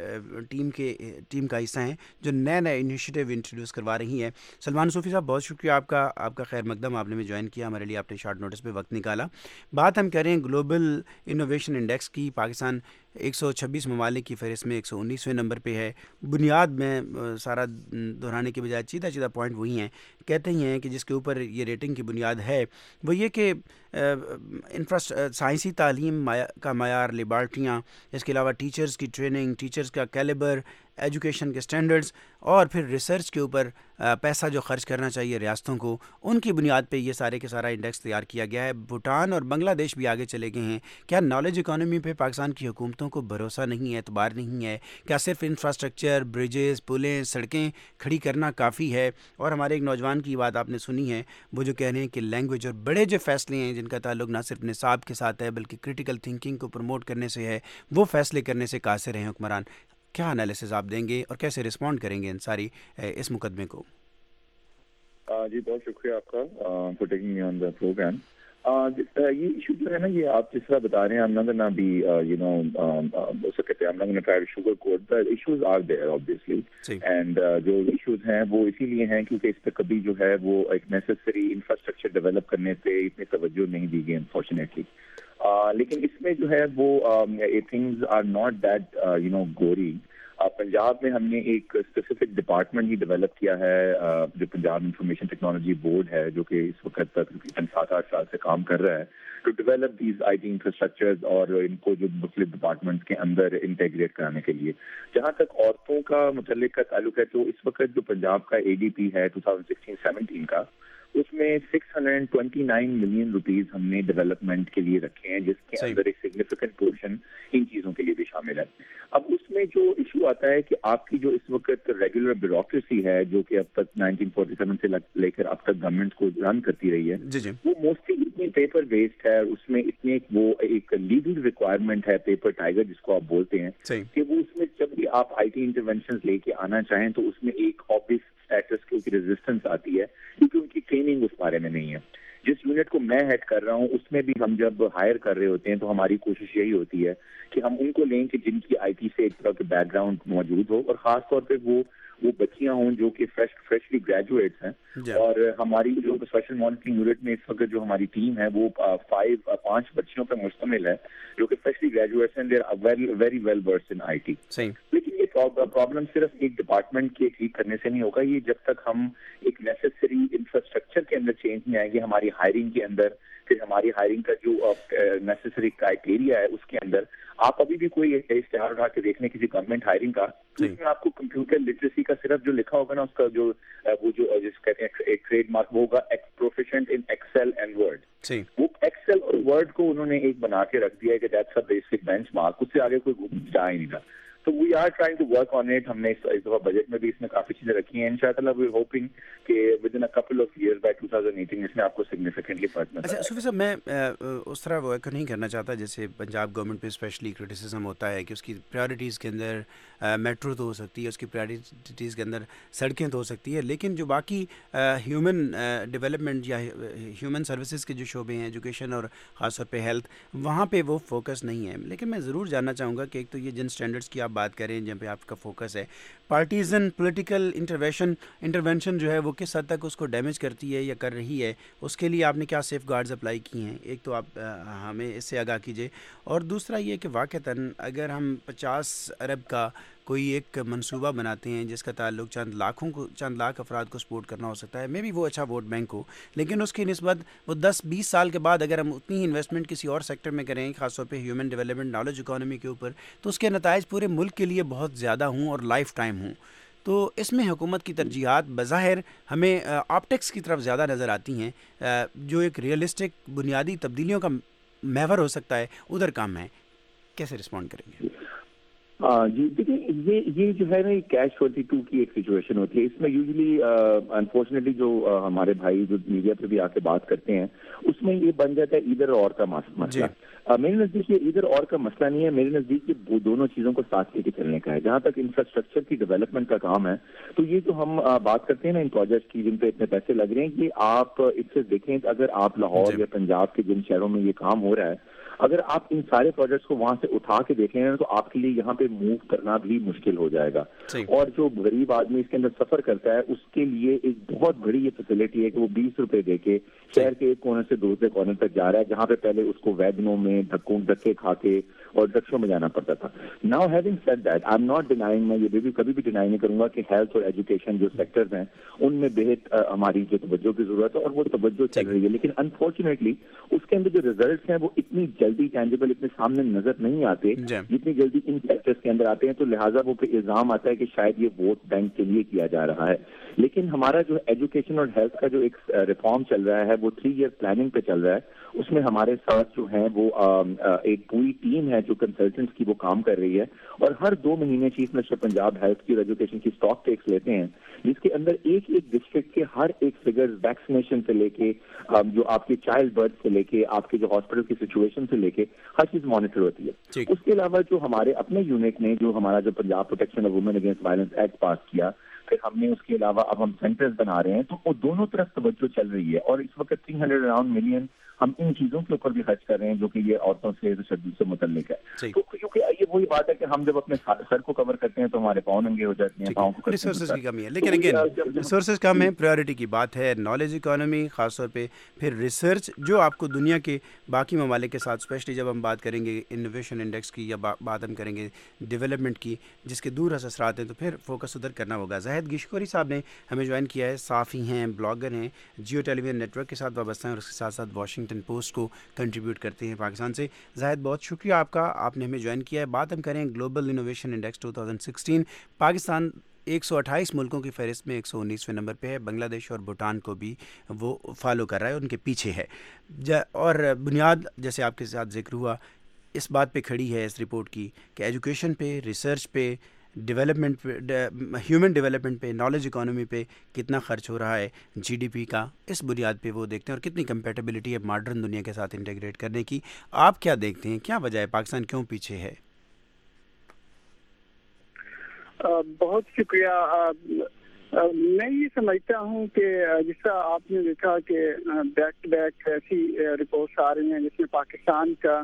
S2: ٹیم کا حصہ ہیں جو نئے انیشیٹو انٹروڈیوس کروا رہی ہیں. سلمان صوفی صاحب، بہت شکریہ آپ کا خیر مقدم. آپ نے بھی جوائن کیا ہمارے لیے، آپ نے شارٹ نوٹس پہ وقت نکالا. بات ہم کریں گلوبل انوویشن انڈیکس کی. پاکستان 126 ممالک کی فہرست میں 119ویں نمبر پہ ہے. بنیاد میں سارا دہرانے کے بجائے چیدہ پوائنٹ وہی ہیں، کہتے ہی ہیں کہ جس کے اوپر یہ ریٹنگ کی بنیاد ہے وہ یہ کہ سائنسی تعلیم کا معیار، لیبارٹریاں، اس کے علاوہ ٹیچرز کی ٹریننگ، ٹیچرز کا کیلیبر، ایجوکیشن کے سٹینڈرڈز، اور پھر ریسرچ کے اوپر پیسہ جو خرچ کرنا چاہیے ریاستوں کو، ان کی بنیاد پہ یہ سارے کے سارا انڈیکس تیار کیا گیا ہے. بھوٹان اور بنگلہ دیش بھی آگے چلے گئے ہیں. کیا نالج اکانومی پہ پاکستان کی حکومتوں کو بھروسہ نہیں ہے، اعتبار نہیں ہے؟ کیا صرف انفراسٹرکچر، بریجز، پلیں، سڑکیں کھڑی کرنا کافی ہے؟ اور ہمارے ایک نوجوان کی بات آپ نے سنی ہے، وہ جو کہہ رہے ہیں کہ لینگویج اور بڑے جو فیصلے ہیں جن کا تعلق نہ صرف نصاب کے ساتھ ہے بلکہ کریٹیکل تھنکنگ کو پروموٹ کرنے سے ہے، وہ فیصلے کرنے سے قاصر ہیں حکمران. کیا انالیسز آپ دیں گے اور کیسے رسپونڈ کریں گے اس مقدمے کو؟
S10: جی، بہت شکریہ آپ کا for taking me on the program. یہ ایشو جو ہے نا، یہ آپ جس طرح بتا رہے ہیں، I'm not gonna be I'm not gonna try to sugarcoat the issues are there obviously, and جو issues ہیں وہ اسی لیے ہیں کیونکہ اس پہ کبھی جو ہے وہ ایک نیسسری انفراسٹرکچر ڈیولپ کرنے پہ اتنی توجہ نہیں دی گئی انفارچونیٹلی. لیکن اس میں جو ہے وہ things are not that gory. Punjab میں ہم نے ایک اسپیسیفک ڈپارٹمنٹ ہی ڈیولپ کیا ہے جو پنجاب انفارمیشن ٹیکنالوجی بورڈ ہے، جو کہ اس وقت تک 7-8 سال سے کام کر رہا ہے to develop these I T infrastructures اور ان کو جو مختلف ڈپارٹمنٹس کے اندر انٹیگریٹ کرانے کے لیے. جہاں تک عورتوں کا متعلق کا تعلق ہے، تو اس وقت جو پنجاب کا ADP ہے 2016-17 کا، اس میں 629 ملین روپیز ہم نے ڈیولپمنٹ کے لیے رکھے ہیں، جس کے اندر ایک سگنیفیکنٹ پورشن ان چیزوں کے لیے بھی شامل ہے. اب اس میں جو ایشو آتا ہے کہ آپ کی جو اس وقت ریگولر بیوروکریسی ہے جو کہ اب تک 1947 سے لے کر اب تک گورنمنٹ کو رن کرتی رہی ہے، وہ موسٹلی اتنی پیپر بیسڈ ہے، اس میں اتنے وہ ایک لیگل ریکوائرمنٹ ہے پیپر ٹائیگر جس کو آپ بولتے ہیں، کہ وہ اس میں جب بھی آپ آئی ٹی انٹرونشن لے کے آنا چاہیں تو اس میں ایک آبویس اسٹیٹس کی ریزسٹنس آتی ہے کیونکہ ان کی ٹریننگ اس بارے میں نہیں ہے. جس یونٹ کو میں ہیڈ کر رہا ہوں اس میں بھی ہم جب ہائر کر رہے ہوتے ہیں تو ہماری کوشش یہی ہوتی ہے کہ ہم ان کو لیں کہ جن کی آئی ٹی سے ایک طرح کے بیک گراؤنڈ موجود ہو، اور خاص طور پہ وہ بچیاں ہوں جو کہ فریشلی گریجویٹس ہیں. اور ہماری جو اسپیشل مانیٹرنگ یونٹ میں اس وقت جو ہماری ٹیم ہے وہ 5 بچیوں پہ مشتمل ہے جو کہ فریشلی گریجویٹس ہیں. They are very well versed in I T. لیکن یہ پرابلم صرف ایک ڈپارٹمنٹ کے ٹھیک کرنے سے نہیں ہوگا، یہ جب تک ہم ایک نیسیسری انفراسٹرکچر کے اندر چینج نہیں آئیں گے، ہماری ہائرنگ کے اندر، پھر ہماری ہائرنگ کا جو نیسیسری کرائٹیریا ہے اس کے اندر. آپ ابھی بھی کوئی اشتہار اٹھا کے دیکھ لیں کسی گورنمنٹ ہائرنگ کا، اس میں آپ کو کمپیوٹر لٹریسی کا صرف جو لکھا ہوگا نا اس کا جو وہ جو جس کہتے ہیں ایک ٹریڈ مارک وہ ہوگا proficient in Excel and Word. وہ ایکسل اور ورڈ کو انہوں نے ایک بنا کے رکھ دیا ہے کہ that's a basic benchmark, اس سے آگے کوئی جا ہی نہیں رہا. تو we are trying to work on it. ہم نے اس دفعہ بجٹ میں بھی اس میں کافی چیزیں رکھی ہیں. انشاءاللہ وی آر ہوپنگ کہ within a couple of years by 2018 اس میں آپ کو سگنیفیکنٹلی فرق نظر آئے.
S2: اچھا صوفی صاحب، میں اس طرح وہ نہیں کرنا چاہتا جیسے پنجاب گورنمنٹ پہ اسپیشلی کرٹیسزم ہوتا ہے کہ اس کی پریورٹیز کے اندر میٹرو تو ہو سکتی ہے، اس کی پریورٹیز کے اندر سڑکیں تو ہو سکتی ہے، لیکن جو باقی ہیومن ڈیولپمنٹ یا ہیومن سروسز کے جو شعبے ہیں، ایجوکیشن اور خاص طور پہ ہیلتھ، وہاں پہ وہ فوکس نہیں ہے. لیکن میں ضرور جاننا چاہوں گا کہ ایک تو یہ جن اسٹینڈرڈس کی آپ بات کریں جن پہ آپ کا فوکس ہے، پارٹیزن پولیٹیکل انٹرونشن جو ہے وہ کس حد تک اس کو ڈیمیج کرتی ہے یا کر رہی ہے، اس کے لیے آپ نے کیا سیف گارڈز اپلائی کی ہیں؟ ایک تو آپ ہمیں اس سے آگاہ کیجیے. اور دوسرا یہ کہ واقعتاً اگر ہم 50 ارب کا کوئی ایک منصوبہ بناتے ہیں جس کا تعلق چند لاکھ افراد کو سپورٹ کرنا ہو سکتا ہے، میں بھی وہ اچھا ووٹ بینک ہو، لیکن اس کی نسبت وہ 10-20 سال کے بعد اگر ہم اتنی ہی انویسٹمنٹ کسی اور سیکٹر میں کریں، خاص طور پہ ہیومن ڈیولپمنٹ نالج اکانومی کے اوپر، تو اس کے نتائج پورے ملک کے لیے بہت زیادہ ہوں اور لائف ٹائم ہوں. تو اس میں حکومت کی ترجیحات بظاہر ہمیں آپٹکس کی طرف زیادہ نظر آتی ہیں، جو ایک ریئلسٹک بنیادی تبدیلیوں کا محور ہو سکتا ہے ادھر کام ہے. کیسے رسپونڈ کریں گے؟
S10: جی دیکھیے، یہ جو ہے نا کیش 22 کی ایک سچویشن ہوتی ہے. اس میں یوزلی انفارچونیٹلی جو ہمارے بھائی جو میڈیا پہ بھی آ کے بات کرتے ہیں اس میں یہ بن جاتا ہے ادھر اور کا مسئلہ. میرے نزدیک یہ ادھر اور کا مسئلہ نہیں ہے، میرے نزدیک یہ دونوں چیزوں کو ساتھ لے کے چلنے کا ہے. جہاں تک انفراسٹرکچر کی ڈیولپمنٹ کا کام ہے تو یہ جو ہم بات کرتے ہیں نا ان پروجیکٹ کی جن پہ اتنے پیسے لگ رہے ہیں، یہ آپ اس سے دیکھیں اگر آپ لاہور یا پنجاب کے جن شہروں میں یہ کام ہو رہا ہے، اگر آپ ان سارے پروجیکٹس کو وہاں سے اٹھا کے دیکھیں نا تو آپ کے لیے یہاں پہ موو کرنا بھی مشکل ہو جائے گا. اور جو غریب آدمی اس کے اندر سفر کرتا ہے اس کے لیے ایک بہت بڑی یہ فیسلٹی ہے کہ وہ 20 روپے دے کے شہر کے ایک کونے سے دوسرے کونے تک جا رہا ہے، جہاں پہ پہلے اس کو ویگنوں میں دھکے کھا کے اور رکشوں میں جانا پڑتا تھا. Now having said that, I am not denying, میں یہ بھی کبھی بھی ڈینائی نہیں کروں گا کہ ہیلتھ اور ایجوکیشن جو سیکٹرز ہیں ان میں بہت ہماری جو توجہ کی ضرورت ہے اور وہ توجہ چل رہی ہے. لیکن انفارچونیٹلی اس کے اندر جو ریزلٹس ہیں وہ اتنی جلدی ٹینجیبل اتنے سامنے نظر نہیں آتے جتنی جلدی ان سیکٹرز کے اندر آتے ہیں. تو لہٰذا وہ پہ الزام آتا ہے کہ شاید یہ ووٹ بینک کے لیے کیا جا رہا ہے. لیکن ہمارا جو ایجوکیشن اور ہیلتھ کا جو ایک ریفارم چل رہا ہے وہ 3 ایئر پلاننگ پہ چل رہا ہے. اس میں ہمارے ساتھ جو ہیں وہ ایک پوری ٹیم ہے جو کنسلٹنٹس کی وہ کام کر رہی ہے اور ہر 2 مہینے چیف منسٹر پنجاب ہیلتھ کی اور ایجوکیشن کی اسٹاک ٹیکس لیتے ہیں جس کے اندر ایک ڈسٹرکٹ کے ہر ایک فگر ویکسینیشن سے لے کے جو آپ کے چائلڈ برتھ سے لے کے آپ کے جو ہاسپٹل کی سچویشن سے لے کے ہر چیز مانیٹر ہوتی ہے. اس کے علاوہ جو ہمارے اپنے یونٹ نے جو ہمارا جو Punjab protection of women against violence act pass کیا، پھر ہم نے اس کے علاوہ اب ہم سینٹرز بنا رہے ہیں، تو وہ دونوں طرف توجہ چل رہی ہے. اور اس وقت 300 اراؤنڈ ملین ہم ان چیزوں کے اوپر بھی خرچ کر رہے ہیں جو کہ یہ عورتوں سے تشدد سے متعلق ہے. تو کیونکہ یہ وہی بات ہے کہ ہم جب اپنے سر کو کور کرتے ہیں تو ہمارے پاؤں ننگے ہو جاتے ہیں، پاؤں کو
S2: ریسورسز کی کمی ہے. لیکن اگین ریسورسز کم ہے، پریورٹی کی بات ہے، نالج اکانومی خاص طور پہ، پھر ریسرچ جو آپ کو دنیا کے باقی ممالک کے ساتھ اسپیشلی جب ہم بات کریں گے انوویشن انڈیکس کی یا بات ہم کریں گے ڈیولپمنٹ کی جس کے دور اثرات ہیں، تو پھر فوکس ادھر کرنا ہوگا. زاہد گشکوری صاحب نے ہمیں جوائن کیا ہے، صحافی ہیں، بلاگر ہیں، Geo television network کے ساتھ وابستہ ہیں اور اس کے ساتھ ساتھ واشنگٹن پوسٹ کو کنٹریبیوٹ کرتے ہیں پاکستان سے. زاہد بہت شکریہ آپ کا، آپ نے ہمیں جوائن کیا ہے. بات ہم کریں گلوبل انوویشن انڈیکس 2016 پاکستان 128 मुल्कों की फहरिस्त में 119वें नंबर पे है। बांग्लादेश और भूटान को भी वो फॉलो कर रहा है, उनके पीछे है। और बुनियाद जैसे आपके साथ जिक्र हुआ इस बात पे खड़ी है इस रिपोर्ट की कि एजुकेशन पे, रिसर्च पे, डेवलपमेंट पे, ह्यूमन डेवलपमेंट पे, नॉलेज इकोनॉमी पे कितना खर्च हो रहा है जीडीपी का, इस बुनियाद पे वो देखते हैं और कितनी कंपेटेबिलिटी है मॉडर्न दुनिया के साथ इंटीग्रेट करने की। आप क्या देखते हैं, क्या वजह है, पाकिस्तान क्यों पीछे है?
S9: बहुत शुक्रिया। मैं ये समझता हूँ कि जिस तरह आपने देखा कि बैक टू बैक ऐसी रिपोर्ट्स आ रही हैं जिसमें पाकिस्तान का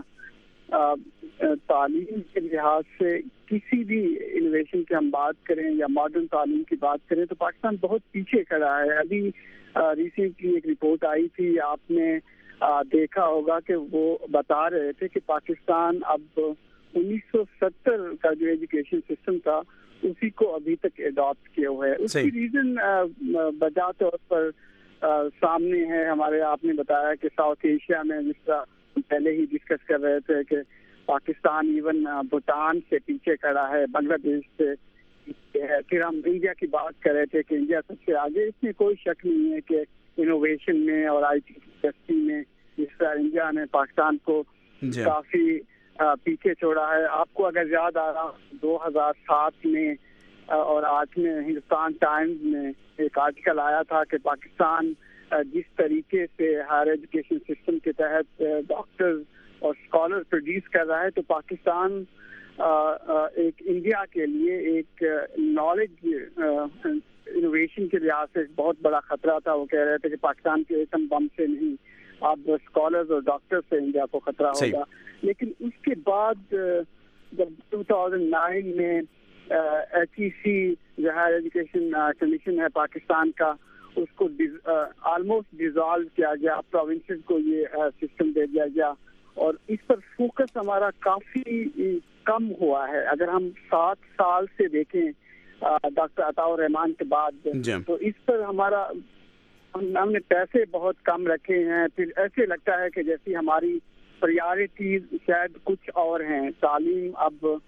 S9: तालीम के लिहाज से किसी भी इनोवेशन की हम बात करें या मॉडर्न तालीम की बात करें तो पाकिस्तान बहुत पीछे खड़ा है। अभी रिसेंटली एक रिपोर्ट आई थी, आपने देखा होगा कि वो बता रहे थे कि पाकिस्तान अब 1970 का जो एजुकेशन सिस्टम था उसी को अभी तक अडॉप्ट किया हुआ है। उसकी रीजन बजा तौर पर सामने है हमारे। आपने बताया कि साउथ एशिया में, जिस तरह पहले ही डिस्कस कर रहे थे कि पाकिस्तान इवन भूटान से पीछे खड़ा है, बांग्लादेश से पीछे है। फिर हम इंडिया की बात कर रहे थे कि इंडिया सबसे आगे। इसमें कोई शक नहीं है कि इनोवेशन में और IT की इंडस्ट्री में जिस तरह इंडिया ने पाकिस्तान को काफी पीछे छोड़ा है। आपको अगर याद आ रहा 2007 में और 8 में हिंदुस्तान टाइम्स में एक आर्टिकल आया था कि पाकिस्तान जिस तरीके से हायर एजुकेशन सिस्टम के तहत डॉक्टर्स और स्कॉलर प्रोड्यूस कर रहा है, तो पाकिस्तान एक इंडिया के लिए एक नॉलेज इनोवेशन के लिहाज से बहुत बड़ा खतरा था। वो कह रहे थे कि पाकिस्तान के एटम बम से नहीं, अब स्कॉलर्स और डॉक्टर्स से इंडिया को खतरा होगा। लेकिन उसके बाद जब 2009 में HEC जो हायर एजुकेशन कमीशन है पाकिस्तान का, उसको ऑलमोस्ट डिसॉल्व किया गया, प्रोविंसेस को ये सिस्टम दे दिया गया और इस पर फोकस हमारा काफी कम हुआ है। अगर हम 7 साल से देखें डॉक्टर अताउर रहमान के बाद, तो इस पर हमारा हमने पैसे बहुत कम रखे हैं। फिर ऐसे लगता है कि जैसी हमारी प्रायोरिटीज शायद कुछ और हैं, तालीम अब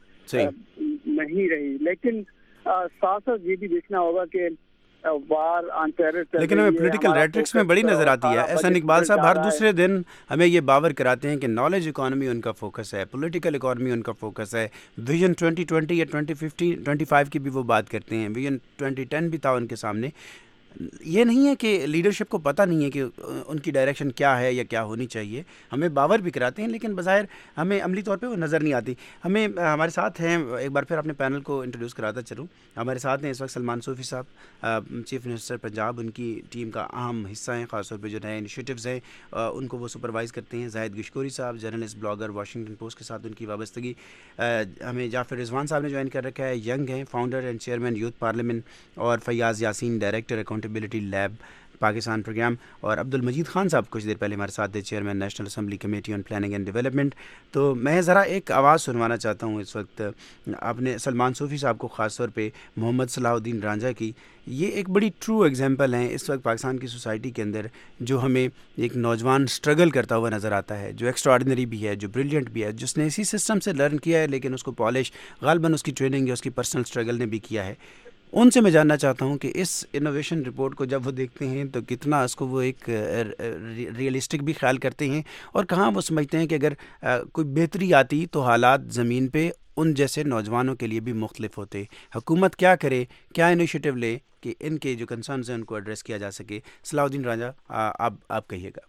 S9: नहीं रही। लेकिन साथ साथ ये भी देखना होगा कि वार ऑन टेरर,
S2: लेकिन हमें पॉलिटिकल रेटरिक्स में बड़ी नजर आती है। एहसान इकबाल साहब हर दूसरे दिन हमें ये बावर कराते हैं कि नॉलेज इकोनॉमी उनका फोकस है, पॉलिटिकल इकोनॉमी उनका फोकस है। विजन 2020 या 2025 की भी वो बात करते हैं, विजन 2010 भी था उनके सामने। ये नहीं है कि लीडरशिप को पता नहीं है कि उनकी डायरेक्शन क्या है या क्या होनी चाहिए। हमें बावर भी कराते हैं लेकिन बज़ाहिर हमें अमली तौर पे वो नज़र नहीं आती। हमें हमारे साथ हैं, एक बार फिर अपने पैनल को इंट्रोड्यूस कराता चलूँ। हमारे साथ हैं इस वक्त सलमान सूफ़ी साहब, चीफ मिनिस्टर पंजाब, उनकी टीम का अहम हिस्सा हैं। ख़ासतौर पर जो नए इनिशिएटिव्स हैं उनको वो सुपरवाइज़ करते हैं। ज़ाहिद गिशकोरी साहब, जर्नलिस्ट, ब्लॉगर, वाशिंगटन पोस्ट के साथ उनकी वाबस्तगी। हमें जाफ़र रिजवान साहब ने ज्वाइन कर रखा है, यंग हैं, founder and chairman youth parliament, और Fayyaz Yasin, director accountability lab Pakistan program, और अब्दुल मजीद खान साहब कुछ देर पहले हमारे साथ थे, chairman national assembly committee on planning and development. तो मैं ज़रा एक आवाज़ सुनवाना चाहता हूँ इस वक्त आपने सलमान सूफ़ी साहब को, ख़ास तौर पे मोहम्मद सलाहुद्दीन रांझा की। ये एक बड़ी ट्रू एग्जांपल हैं इस वक्त पाकिस्तान की सोसाइटी के अंदर, जो हमें एक नौजवान स्ट्रगल करता हुआ नज़र आता है, जो एक्स्ट्राऑर्डिनरी भी है, जो ब्रिलियंट भी है, जिसने इसी सिस्टम से लर्न किया है, लेकिन उसको पॉलिश गालिबन उसकी ट्रेनिंग या उसकी पर्सनल स्ट्रगल ने भी किया है। उनसे मैं जानना चाहता हूं कि इस इनोवेशन रिपोर्ट को जब वो देखते हैं तो कितना इसको वो एक रियलिस्टिक भी ख्याल करते हैं, और कहाँ वो समझते हैं कि अगर कोई बेहतरी आती तो हालात ज़मीन पे उन जैसे नौजवानों के लिए भी मुख्तलिफ होते। हुकूमत क्या करे, क्या इनिशिएटिव ले कि इनके जो कंसर्न्स हैं उनको एड्रेस किया जा सके। सलाहुद्दीन रांझा, आप कहिएगा।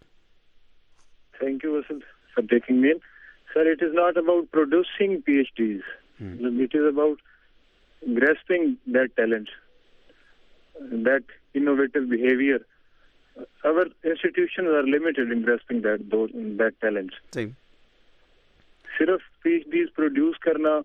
S11: Thank you for taking me in. Sir, it is not about producing PhDs, it is about grasping that talent, that innovative behavior. Our institutions are limited in grasping that talent. सिर्फ PhDs produce करना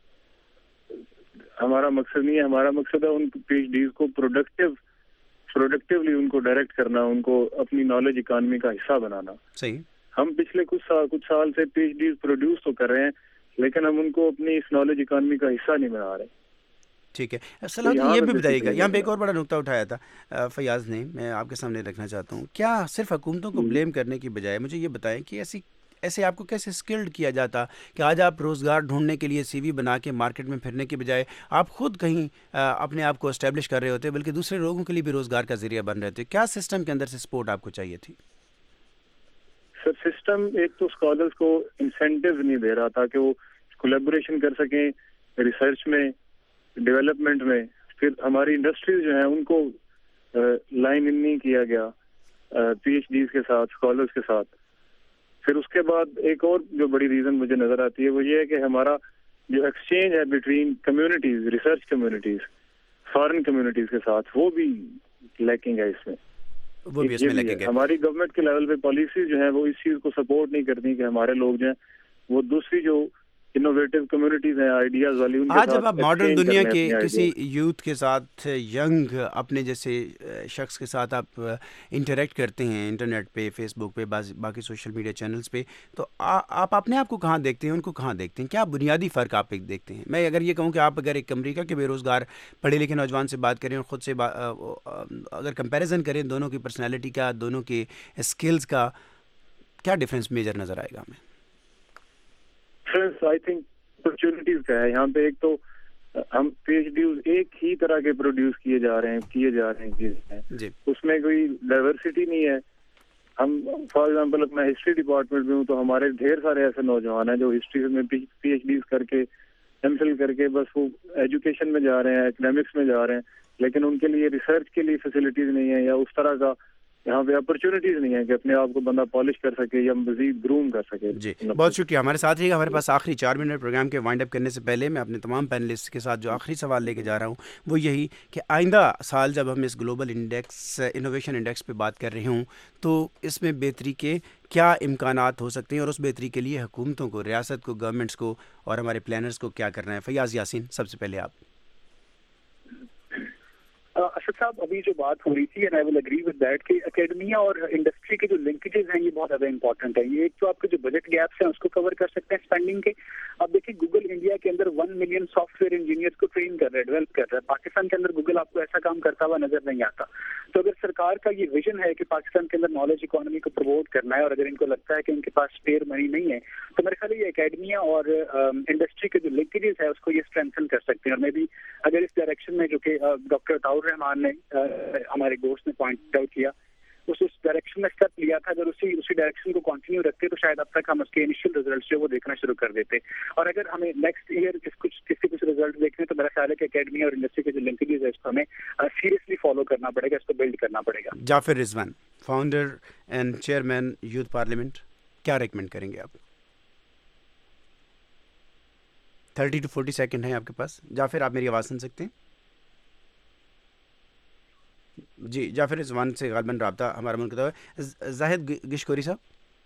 S11: हमारा मकसद नहीं है। हमारा मकसद है उन PhDs को प्रोडक्टिवली उनको डायरेक्ट करना, उनको अपनी नॉलेज इकोनॉमी का हिस्सा बनाना।
S2: सही।
S11: हम पिछले कुछ साल से PhDs प्रोड्यूस तो कर रहे हैं, लेकिन हम उनको अपनी इस नॉलेज इकोनॉमी का हिस्सा नहीं बना रहे।
S2: ठीक है सलाहुद्दीन, ये भी बताइएगा, यहाँ पे एक और बड़ा नुक्ता उठाया था फैयाज़ ने, मैं आपके सामने रखना चाहता हूँ। क्या सिर्फ हुकूमतों को ब्लेम करने की बजाय मुझे ये बताएं कि ایسے آپ کو کیسے اسکلڈ کیا جاتا کہ آج آپ روزگار ڈھونڈنے کے لیے سی وی بنا کے مارکیٹ میں پھرنے کے بجائے آپ خود کہیں اپنے آپ کو اسٹیبلش کر رہے ہوتے بلکہ دوسرے لوگوں کے لیے بھی روزگار کا ذریعہ بن رہے تھے؟ کیا سسٹم کے اندر سے سپورٹ آپ کو چاہیے تھی؟
S11: سر سسٹم ایک تو اسکالرس کو انسینٹیو نہیں دے رہا تھا کہ وہ کولیبوریشن کر سکیں ریسرچ میں، ڈیولپمنٹ میں. پھر ہماری انڈسٹریز جو ہیں ان کو لائن ان نہیں کیا گیا پی ایچ ڈیز کے ساتھ، اسکالرس کے ساتھ. پھر اس کے بعد ایک اور جو بڑی ریزن مجھے نظر آتی ہے وہ یہ ہے کہ ہمارا جو ایکسچینج ہے between communities, research communities foreign communities کے ساتھ، وہ بھی لیکنگ ہے اس میں.
S2: وہ بھی اس میں لیکنگ ہے.
S11: ہماری گورنمنٹ کے لیول پہ پالیسیز جو ہیں وہ اس چیز کو سپورٹ نہیں کرتی کہ ہمارے لوگ جو ہیں وہ دوسری جو انوویٹو کمیونٹیز ہیں آئیڈیاز والی ان کے ساتھ.
S2: آج جب آپ ماڈرن دنیا کے کسی یوتھ کے ساتھ، ینگ اپنے جیسے شخص کے ساتھ آپ انٹریکٹ کرتے ہیں انٹرنیٹ پہ، فیس بک پہ، باقی سوشل میڈیا چینلز پہ، تو آپ اپنے آپ کو کہاں دیکھتے ہیں، ان کو کہاں دیکھتے ہیں؟ کیا بنیادی فرق آپ ایک دیکھتے ہیں؟ میں اگر یہ کہوں کہ آپ اگر ایک امریکہ کے بے روزگار پڑھے لکھے نوجوان سے بات کریں اور خود سے اگر کمپیریزن کریں دونوں کی پرسنالٹی کا، دونوں کے اسکلز کا، کیا ڈفرینس میجر نظر آئے گا ہمیں؟
S11: آئی تھنک اپرچونیٹیز کا ہے. یہاں پہ ایک تو ہم پی ایچ ڈیز ایک ہی طرح کے پروڈیوس کیے جا رہے ہیں چیزیں، اس میں کوئی ڈائیورسٹی نہیں ہے. ہم فار ایگزامپل اپنا ہسٹری ڈپارٹمنٹ میں ہوں تو ہمارے ڈھیر سارے ایسے نوجوان ہیں جو ہسٹری میں پی ایچ ڈیز کر کے، ایم فل کر کے بس وہ ایجوکیشن میں جا رہے ہیں، اکیڈمکس میں جا رہے ہیں، لیکن ان کے لیے ریسرچ کے لیے فیسلٹیز نہیں ہیں یا اس طرح کا یہاں پہ اپرچونیٹیز نہیں ہے کہ اپنے آپ کو بندہ پالش کر سکے یا مزید گروم کر سکے.
S2: جی بہت شکریہ. ہمارے ساتھ رہیے گا. ہمارے پاس آخری 4 منٹ پروگرام کے وائنڈ اپ کرنے سے پہلے میں اپنے تمام پینلسٹ کے ساتھ جو آخری سوال لے کے جا رہا ہوں وہ یہی کہ آئندہ سال جب ہم اس گلوبل انڈیکس، انوویشن انڈیکس پہ بات کر رہے ہوں تو اس میں بہتری کے کیا امکانات ہو سکتے ہیں اور اس بہتری کے لیے حکومتوں کو، ریاست کو، گورنمنٹس کو اور ہمارے پلانرز کو کیا کرنا ہے؟ فیاض یاسین سب سے پہلے آپ.
S4: اشرف صاحب ابھی جو بات ہو رہی تھی and I will agree with that کہ اکیڈمیا اور انڈسٹری کے جو لنکیجز ہیں یہ بہت زیادہ امپورٹنٹ ہے. یہ ایک تو آپ کے جو بجٹ گیپس ہیں اس کو کور کر سکتے ہیں اسپینڈنگ کے. اب دیکھیے گوگل انڈیا کے اندر 1 ملین سافٹ ویئر انجینئرس کو ٹرین کر رہا ہے، ڈیولپ کر رہا ہے. پاکستان کے اندر گوگل آپ کو ایسا کام کرتا ہوا نظر نہیں آتا. تو اگر سرکار کا یہ ویژن ہے کہ پاکستان کے اندر نالج اکانومی کو پروموٹ کرنا ہے اور اگر ان کو لگتا ہے کہ ان کے پاس اسپیئر منی نہیں ہے تو میرے خیال یہ اکیڈمیا اور انڈسٹری کے جو لنکیجز ہے اس کو یہ اسٹرینتھن کر سکتے ہیں. اور میں بھی اگر اس ڈائریکشن میں جو کہ ڈاکٹر عطاء الرحمان نے ہمارے دوست نے پوائنٹ آؤٹ کیا اس ڈائریکشن میں اسٹیپ لیا تھا، اگر اسی ڈائریکشن کو کنٹینیو رکھتے تو شاید اب تک ہم اس کے انیشیل ریزلٹس جو وہ دیکھنا شروع کر دیتے. اور اگر ہمیں نیکسٹ ایئر کچھ ریزلٹ دیکھنے تو میرا خیال ہے کہ اکیڈمی اور انڈسٹری کے جو لنکیجز ہے اس کو ہمیں سیریسلی فالو کرنا پڑے گا، اس کو بلڈ کرنا پڑے گا.
S2: Jafar Rizwan, founder and chairman youth parliament, کیا ریکمینڈ کریں گے آپ؟ 30 to 40 سیکنڈ ہیں آپ کے پاس. جعفر آپ میری آواز سن سکتے ہیں؟ جی جعفر رضوان سے غالباً رابطہ ہمارا منقطع ہے. زاہد گشکوری صاحب.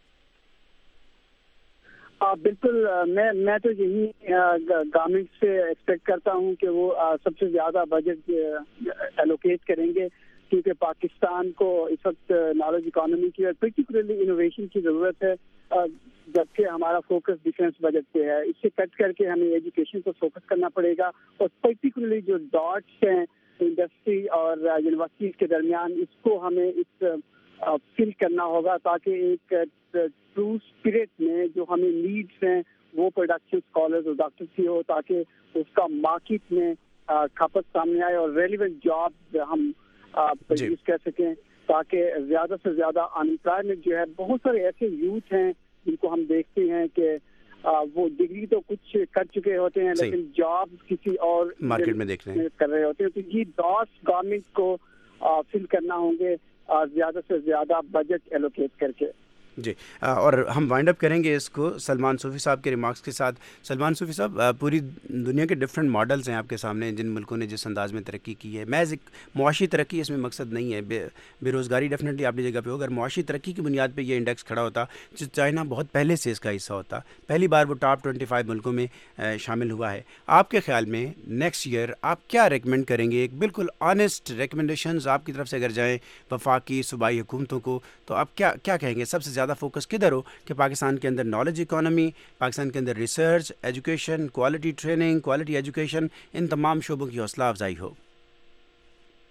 S9: بالکل میں تو یہی گورنمنٹ سے ایکسپیکٹ کرتا ہوں کہ وہ سب سے زیادہ بجٹ ایلوکیٹ کریں گے کیونکہ پاکستان کو اس وقت نالج اکانومی کی اور پرٹیکولرلی انوویشن کی ضرورت ہے، جبکہ ہمارا فوکس ڈیفینس بجٹ پہ ہے. اس سے کٹ کر کے ہمیں ایجوکیشن کو فوکس کرنا پڑے گا اور پرٹیکولرلی جو ڈاٹس ہیں انڈسٹری اور یونیورسٹیز کے درمیان اس کو ہمیں فل کرنا ہوگا تاکہ ایک ٹرو اسپرٹ میں جو ہمیں نیڈس ہیں وہ پروڈکشن اسکالرز اور ڈاکٹرس کی ہو تاکہ اس کا مارکیٹ میں کھپت سامنے آئے اور ریلیونٹ جاب ہم پروڈیوس کر سکیں تاکہ زیادہ سے زیادہ انمپلائمنٹ جو ہے. بہت سارے ایسے یوتھ ہیں جن کو ہم دیکھتے ہیں کہ وہ ڈگری تو کچھ کر چکے ہوتے ہیں لیکن جاب کسی اور
S2: مارکیٹ میں دیکھ رہے ہیں
S9: کر رہے ہوتے ہیں. تو یہ ڈاٹس گورنمنٹ کو فل کرنا ہوں گے زیادہ سے زیادہ بجٹ ایلوکیٹ کر کے.
S2: جی اور ہم وائنڈ اپ کریں گے اس کو سلمان صوفی صاحب کے ریمارکس کے ساتھ. سلمان صوفی صاحب، پوری دنیا کے ڈفرینٹ ماڈلز ہیں آپ کے سامنے جن ملکوں نے جس انداز میں ترقی کی ہے. محض ایک معاشی ترقی اس میں مقصد نہیں ہے. بے روزگاری ڈیفینیٹلی اپنی جگہ پہ ہو. اگر معاشی ترقی کی بنیاد پہ یہ انڈیکس کھڑا ہوتا جو چائنا بہت پہلے سے اس کا حصہ ہوتا، پہلی بار وہ ٹاپ 25 ملکوں میں شامل ہوا ہے. آپ کے خیال میں نیکسٹ ایئر آپ کیا ریکمینڈ کریں گے؟ ایک بالکل آنیسٹ ریکمنڈیشنز آپ کی طرف سے اگر جائیں وفاقی صوبائی حکومتوں کو تو آپ کیا کہیں گے؟ سب سے زیادہ فوکس کدھر ہو کہ پاکستان کے اندر نالج اکانومی، پاکستان کے اندر research, education, quality training, quality education, ان تمام شعبوں کی حوصلہ افزائی ہو؟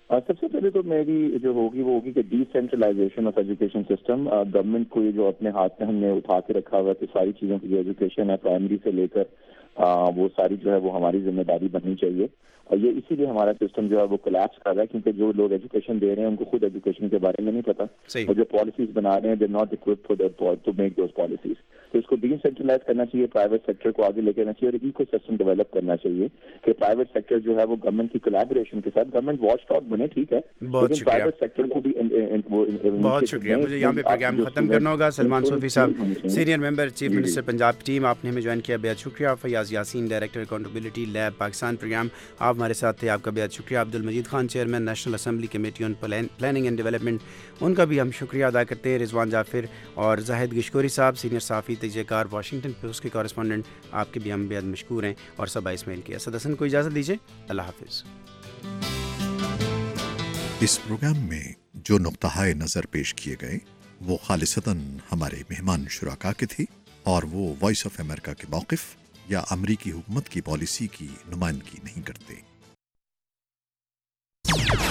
S10: سب سے پہلے تو میری جو ہوگی وہ ہوگی کہ decentralisation of education system. Government کو یہ جو اپنے ہاتھ میں ہم نے اٹھا کے رکھا ہوا ہے کہ ساری چیزوں کی جو ایجوکیشن ہے پرائمری سے لے کر وہ ساری جو ہے وہ ہماری ذمہ داری بننی چاہیے. اور یہ اسی لیے ہمارا سسٹم جو ہے وہ کولیپس کر رہا ہے کیونکہ جو لوگ ایجوکیشن دے رہے ہیں ان کو خود ایجوکیشن کے بارے میں نہیں پتا, اور جو پالیسیز بنا رہے ہیں they not equipped to make those policies. تو اس کو ڈی سینٹرلائز کرنا چاہیے, پرائیویٹ سیکٹر کو آگے لے کے آنا چاہیے, اور ایکو سسٹم ڈیولپ کرنا چاہیے کہ پرائیویٹ سیکٹر جو ہے وہ گورنمنٹ کی کولیبوریشن کے ساتھ گورنمنٹ واچ ڈاگ بنے, ٹھیک ہے, لیکن پرائیویٹ سیکٹر کو بھی.
S2: بہت شکریہ. مجھے یہاں پہ پروگرام ختم کرنا ہوگا. Salman Sufi sahab, senior member chief minister Punjab team, آپ نے ہمیں جوائن کیا, بہت شکریہ. Fayyaz Yasin, director accountability lab Pakistan program, آپ ہمارے ساتھ تھے, آپ کا بہت شکریہ. Abdul Majeed Khan, chairman national assembly committee on planning and development, ان کا بھی ہم شکریہ ادا کرتے ہیں. رضوان جعفر اور زاہد گشکوری صاحب, سینئر صحافی, تجزیہ کار, واشنگٹن پوسٹ کے کارسپونڈنٹ, آپ کے بھی ہم بہت مشکور ہیں. اور صبا اسماعیل کی اسد حسن کو اجازت دیجیے. اللہ حافظ.
S12: اس پروگرام میں جو نقطۂ نظر پیش کیے گئے وہ خالصتاً ہمارے مہمان شرکا کے تھے, اور وہ وائس آف امریکہ کے موقف یا امریکی حکومت کی پالیسی کی نمائندگی نہیں کرتے.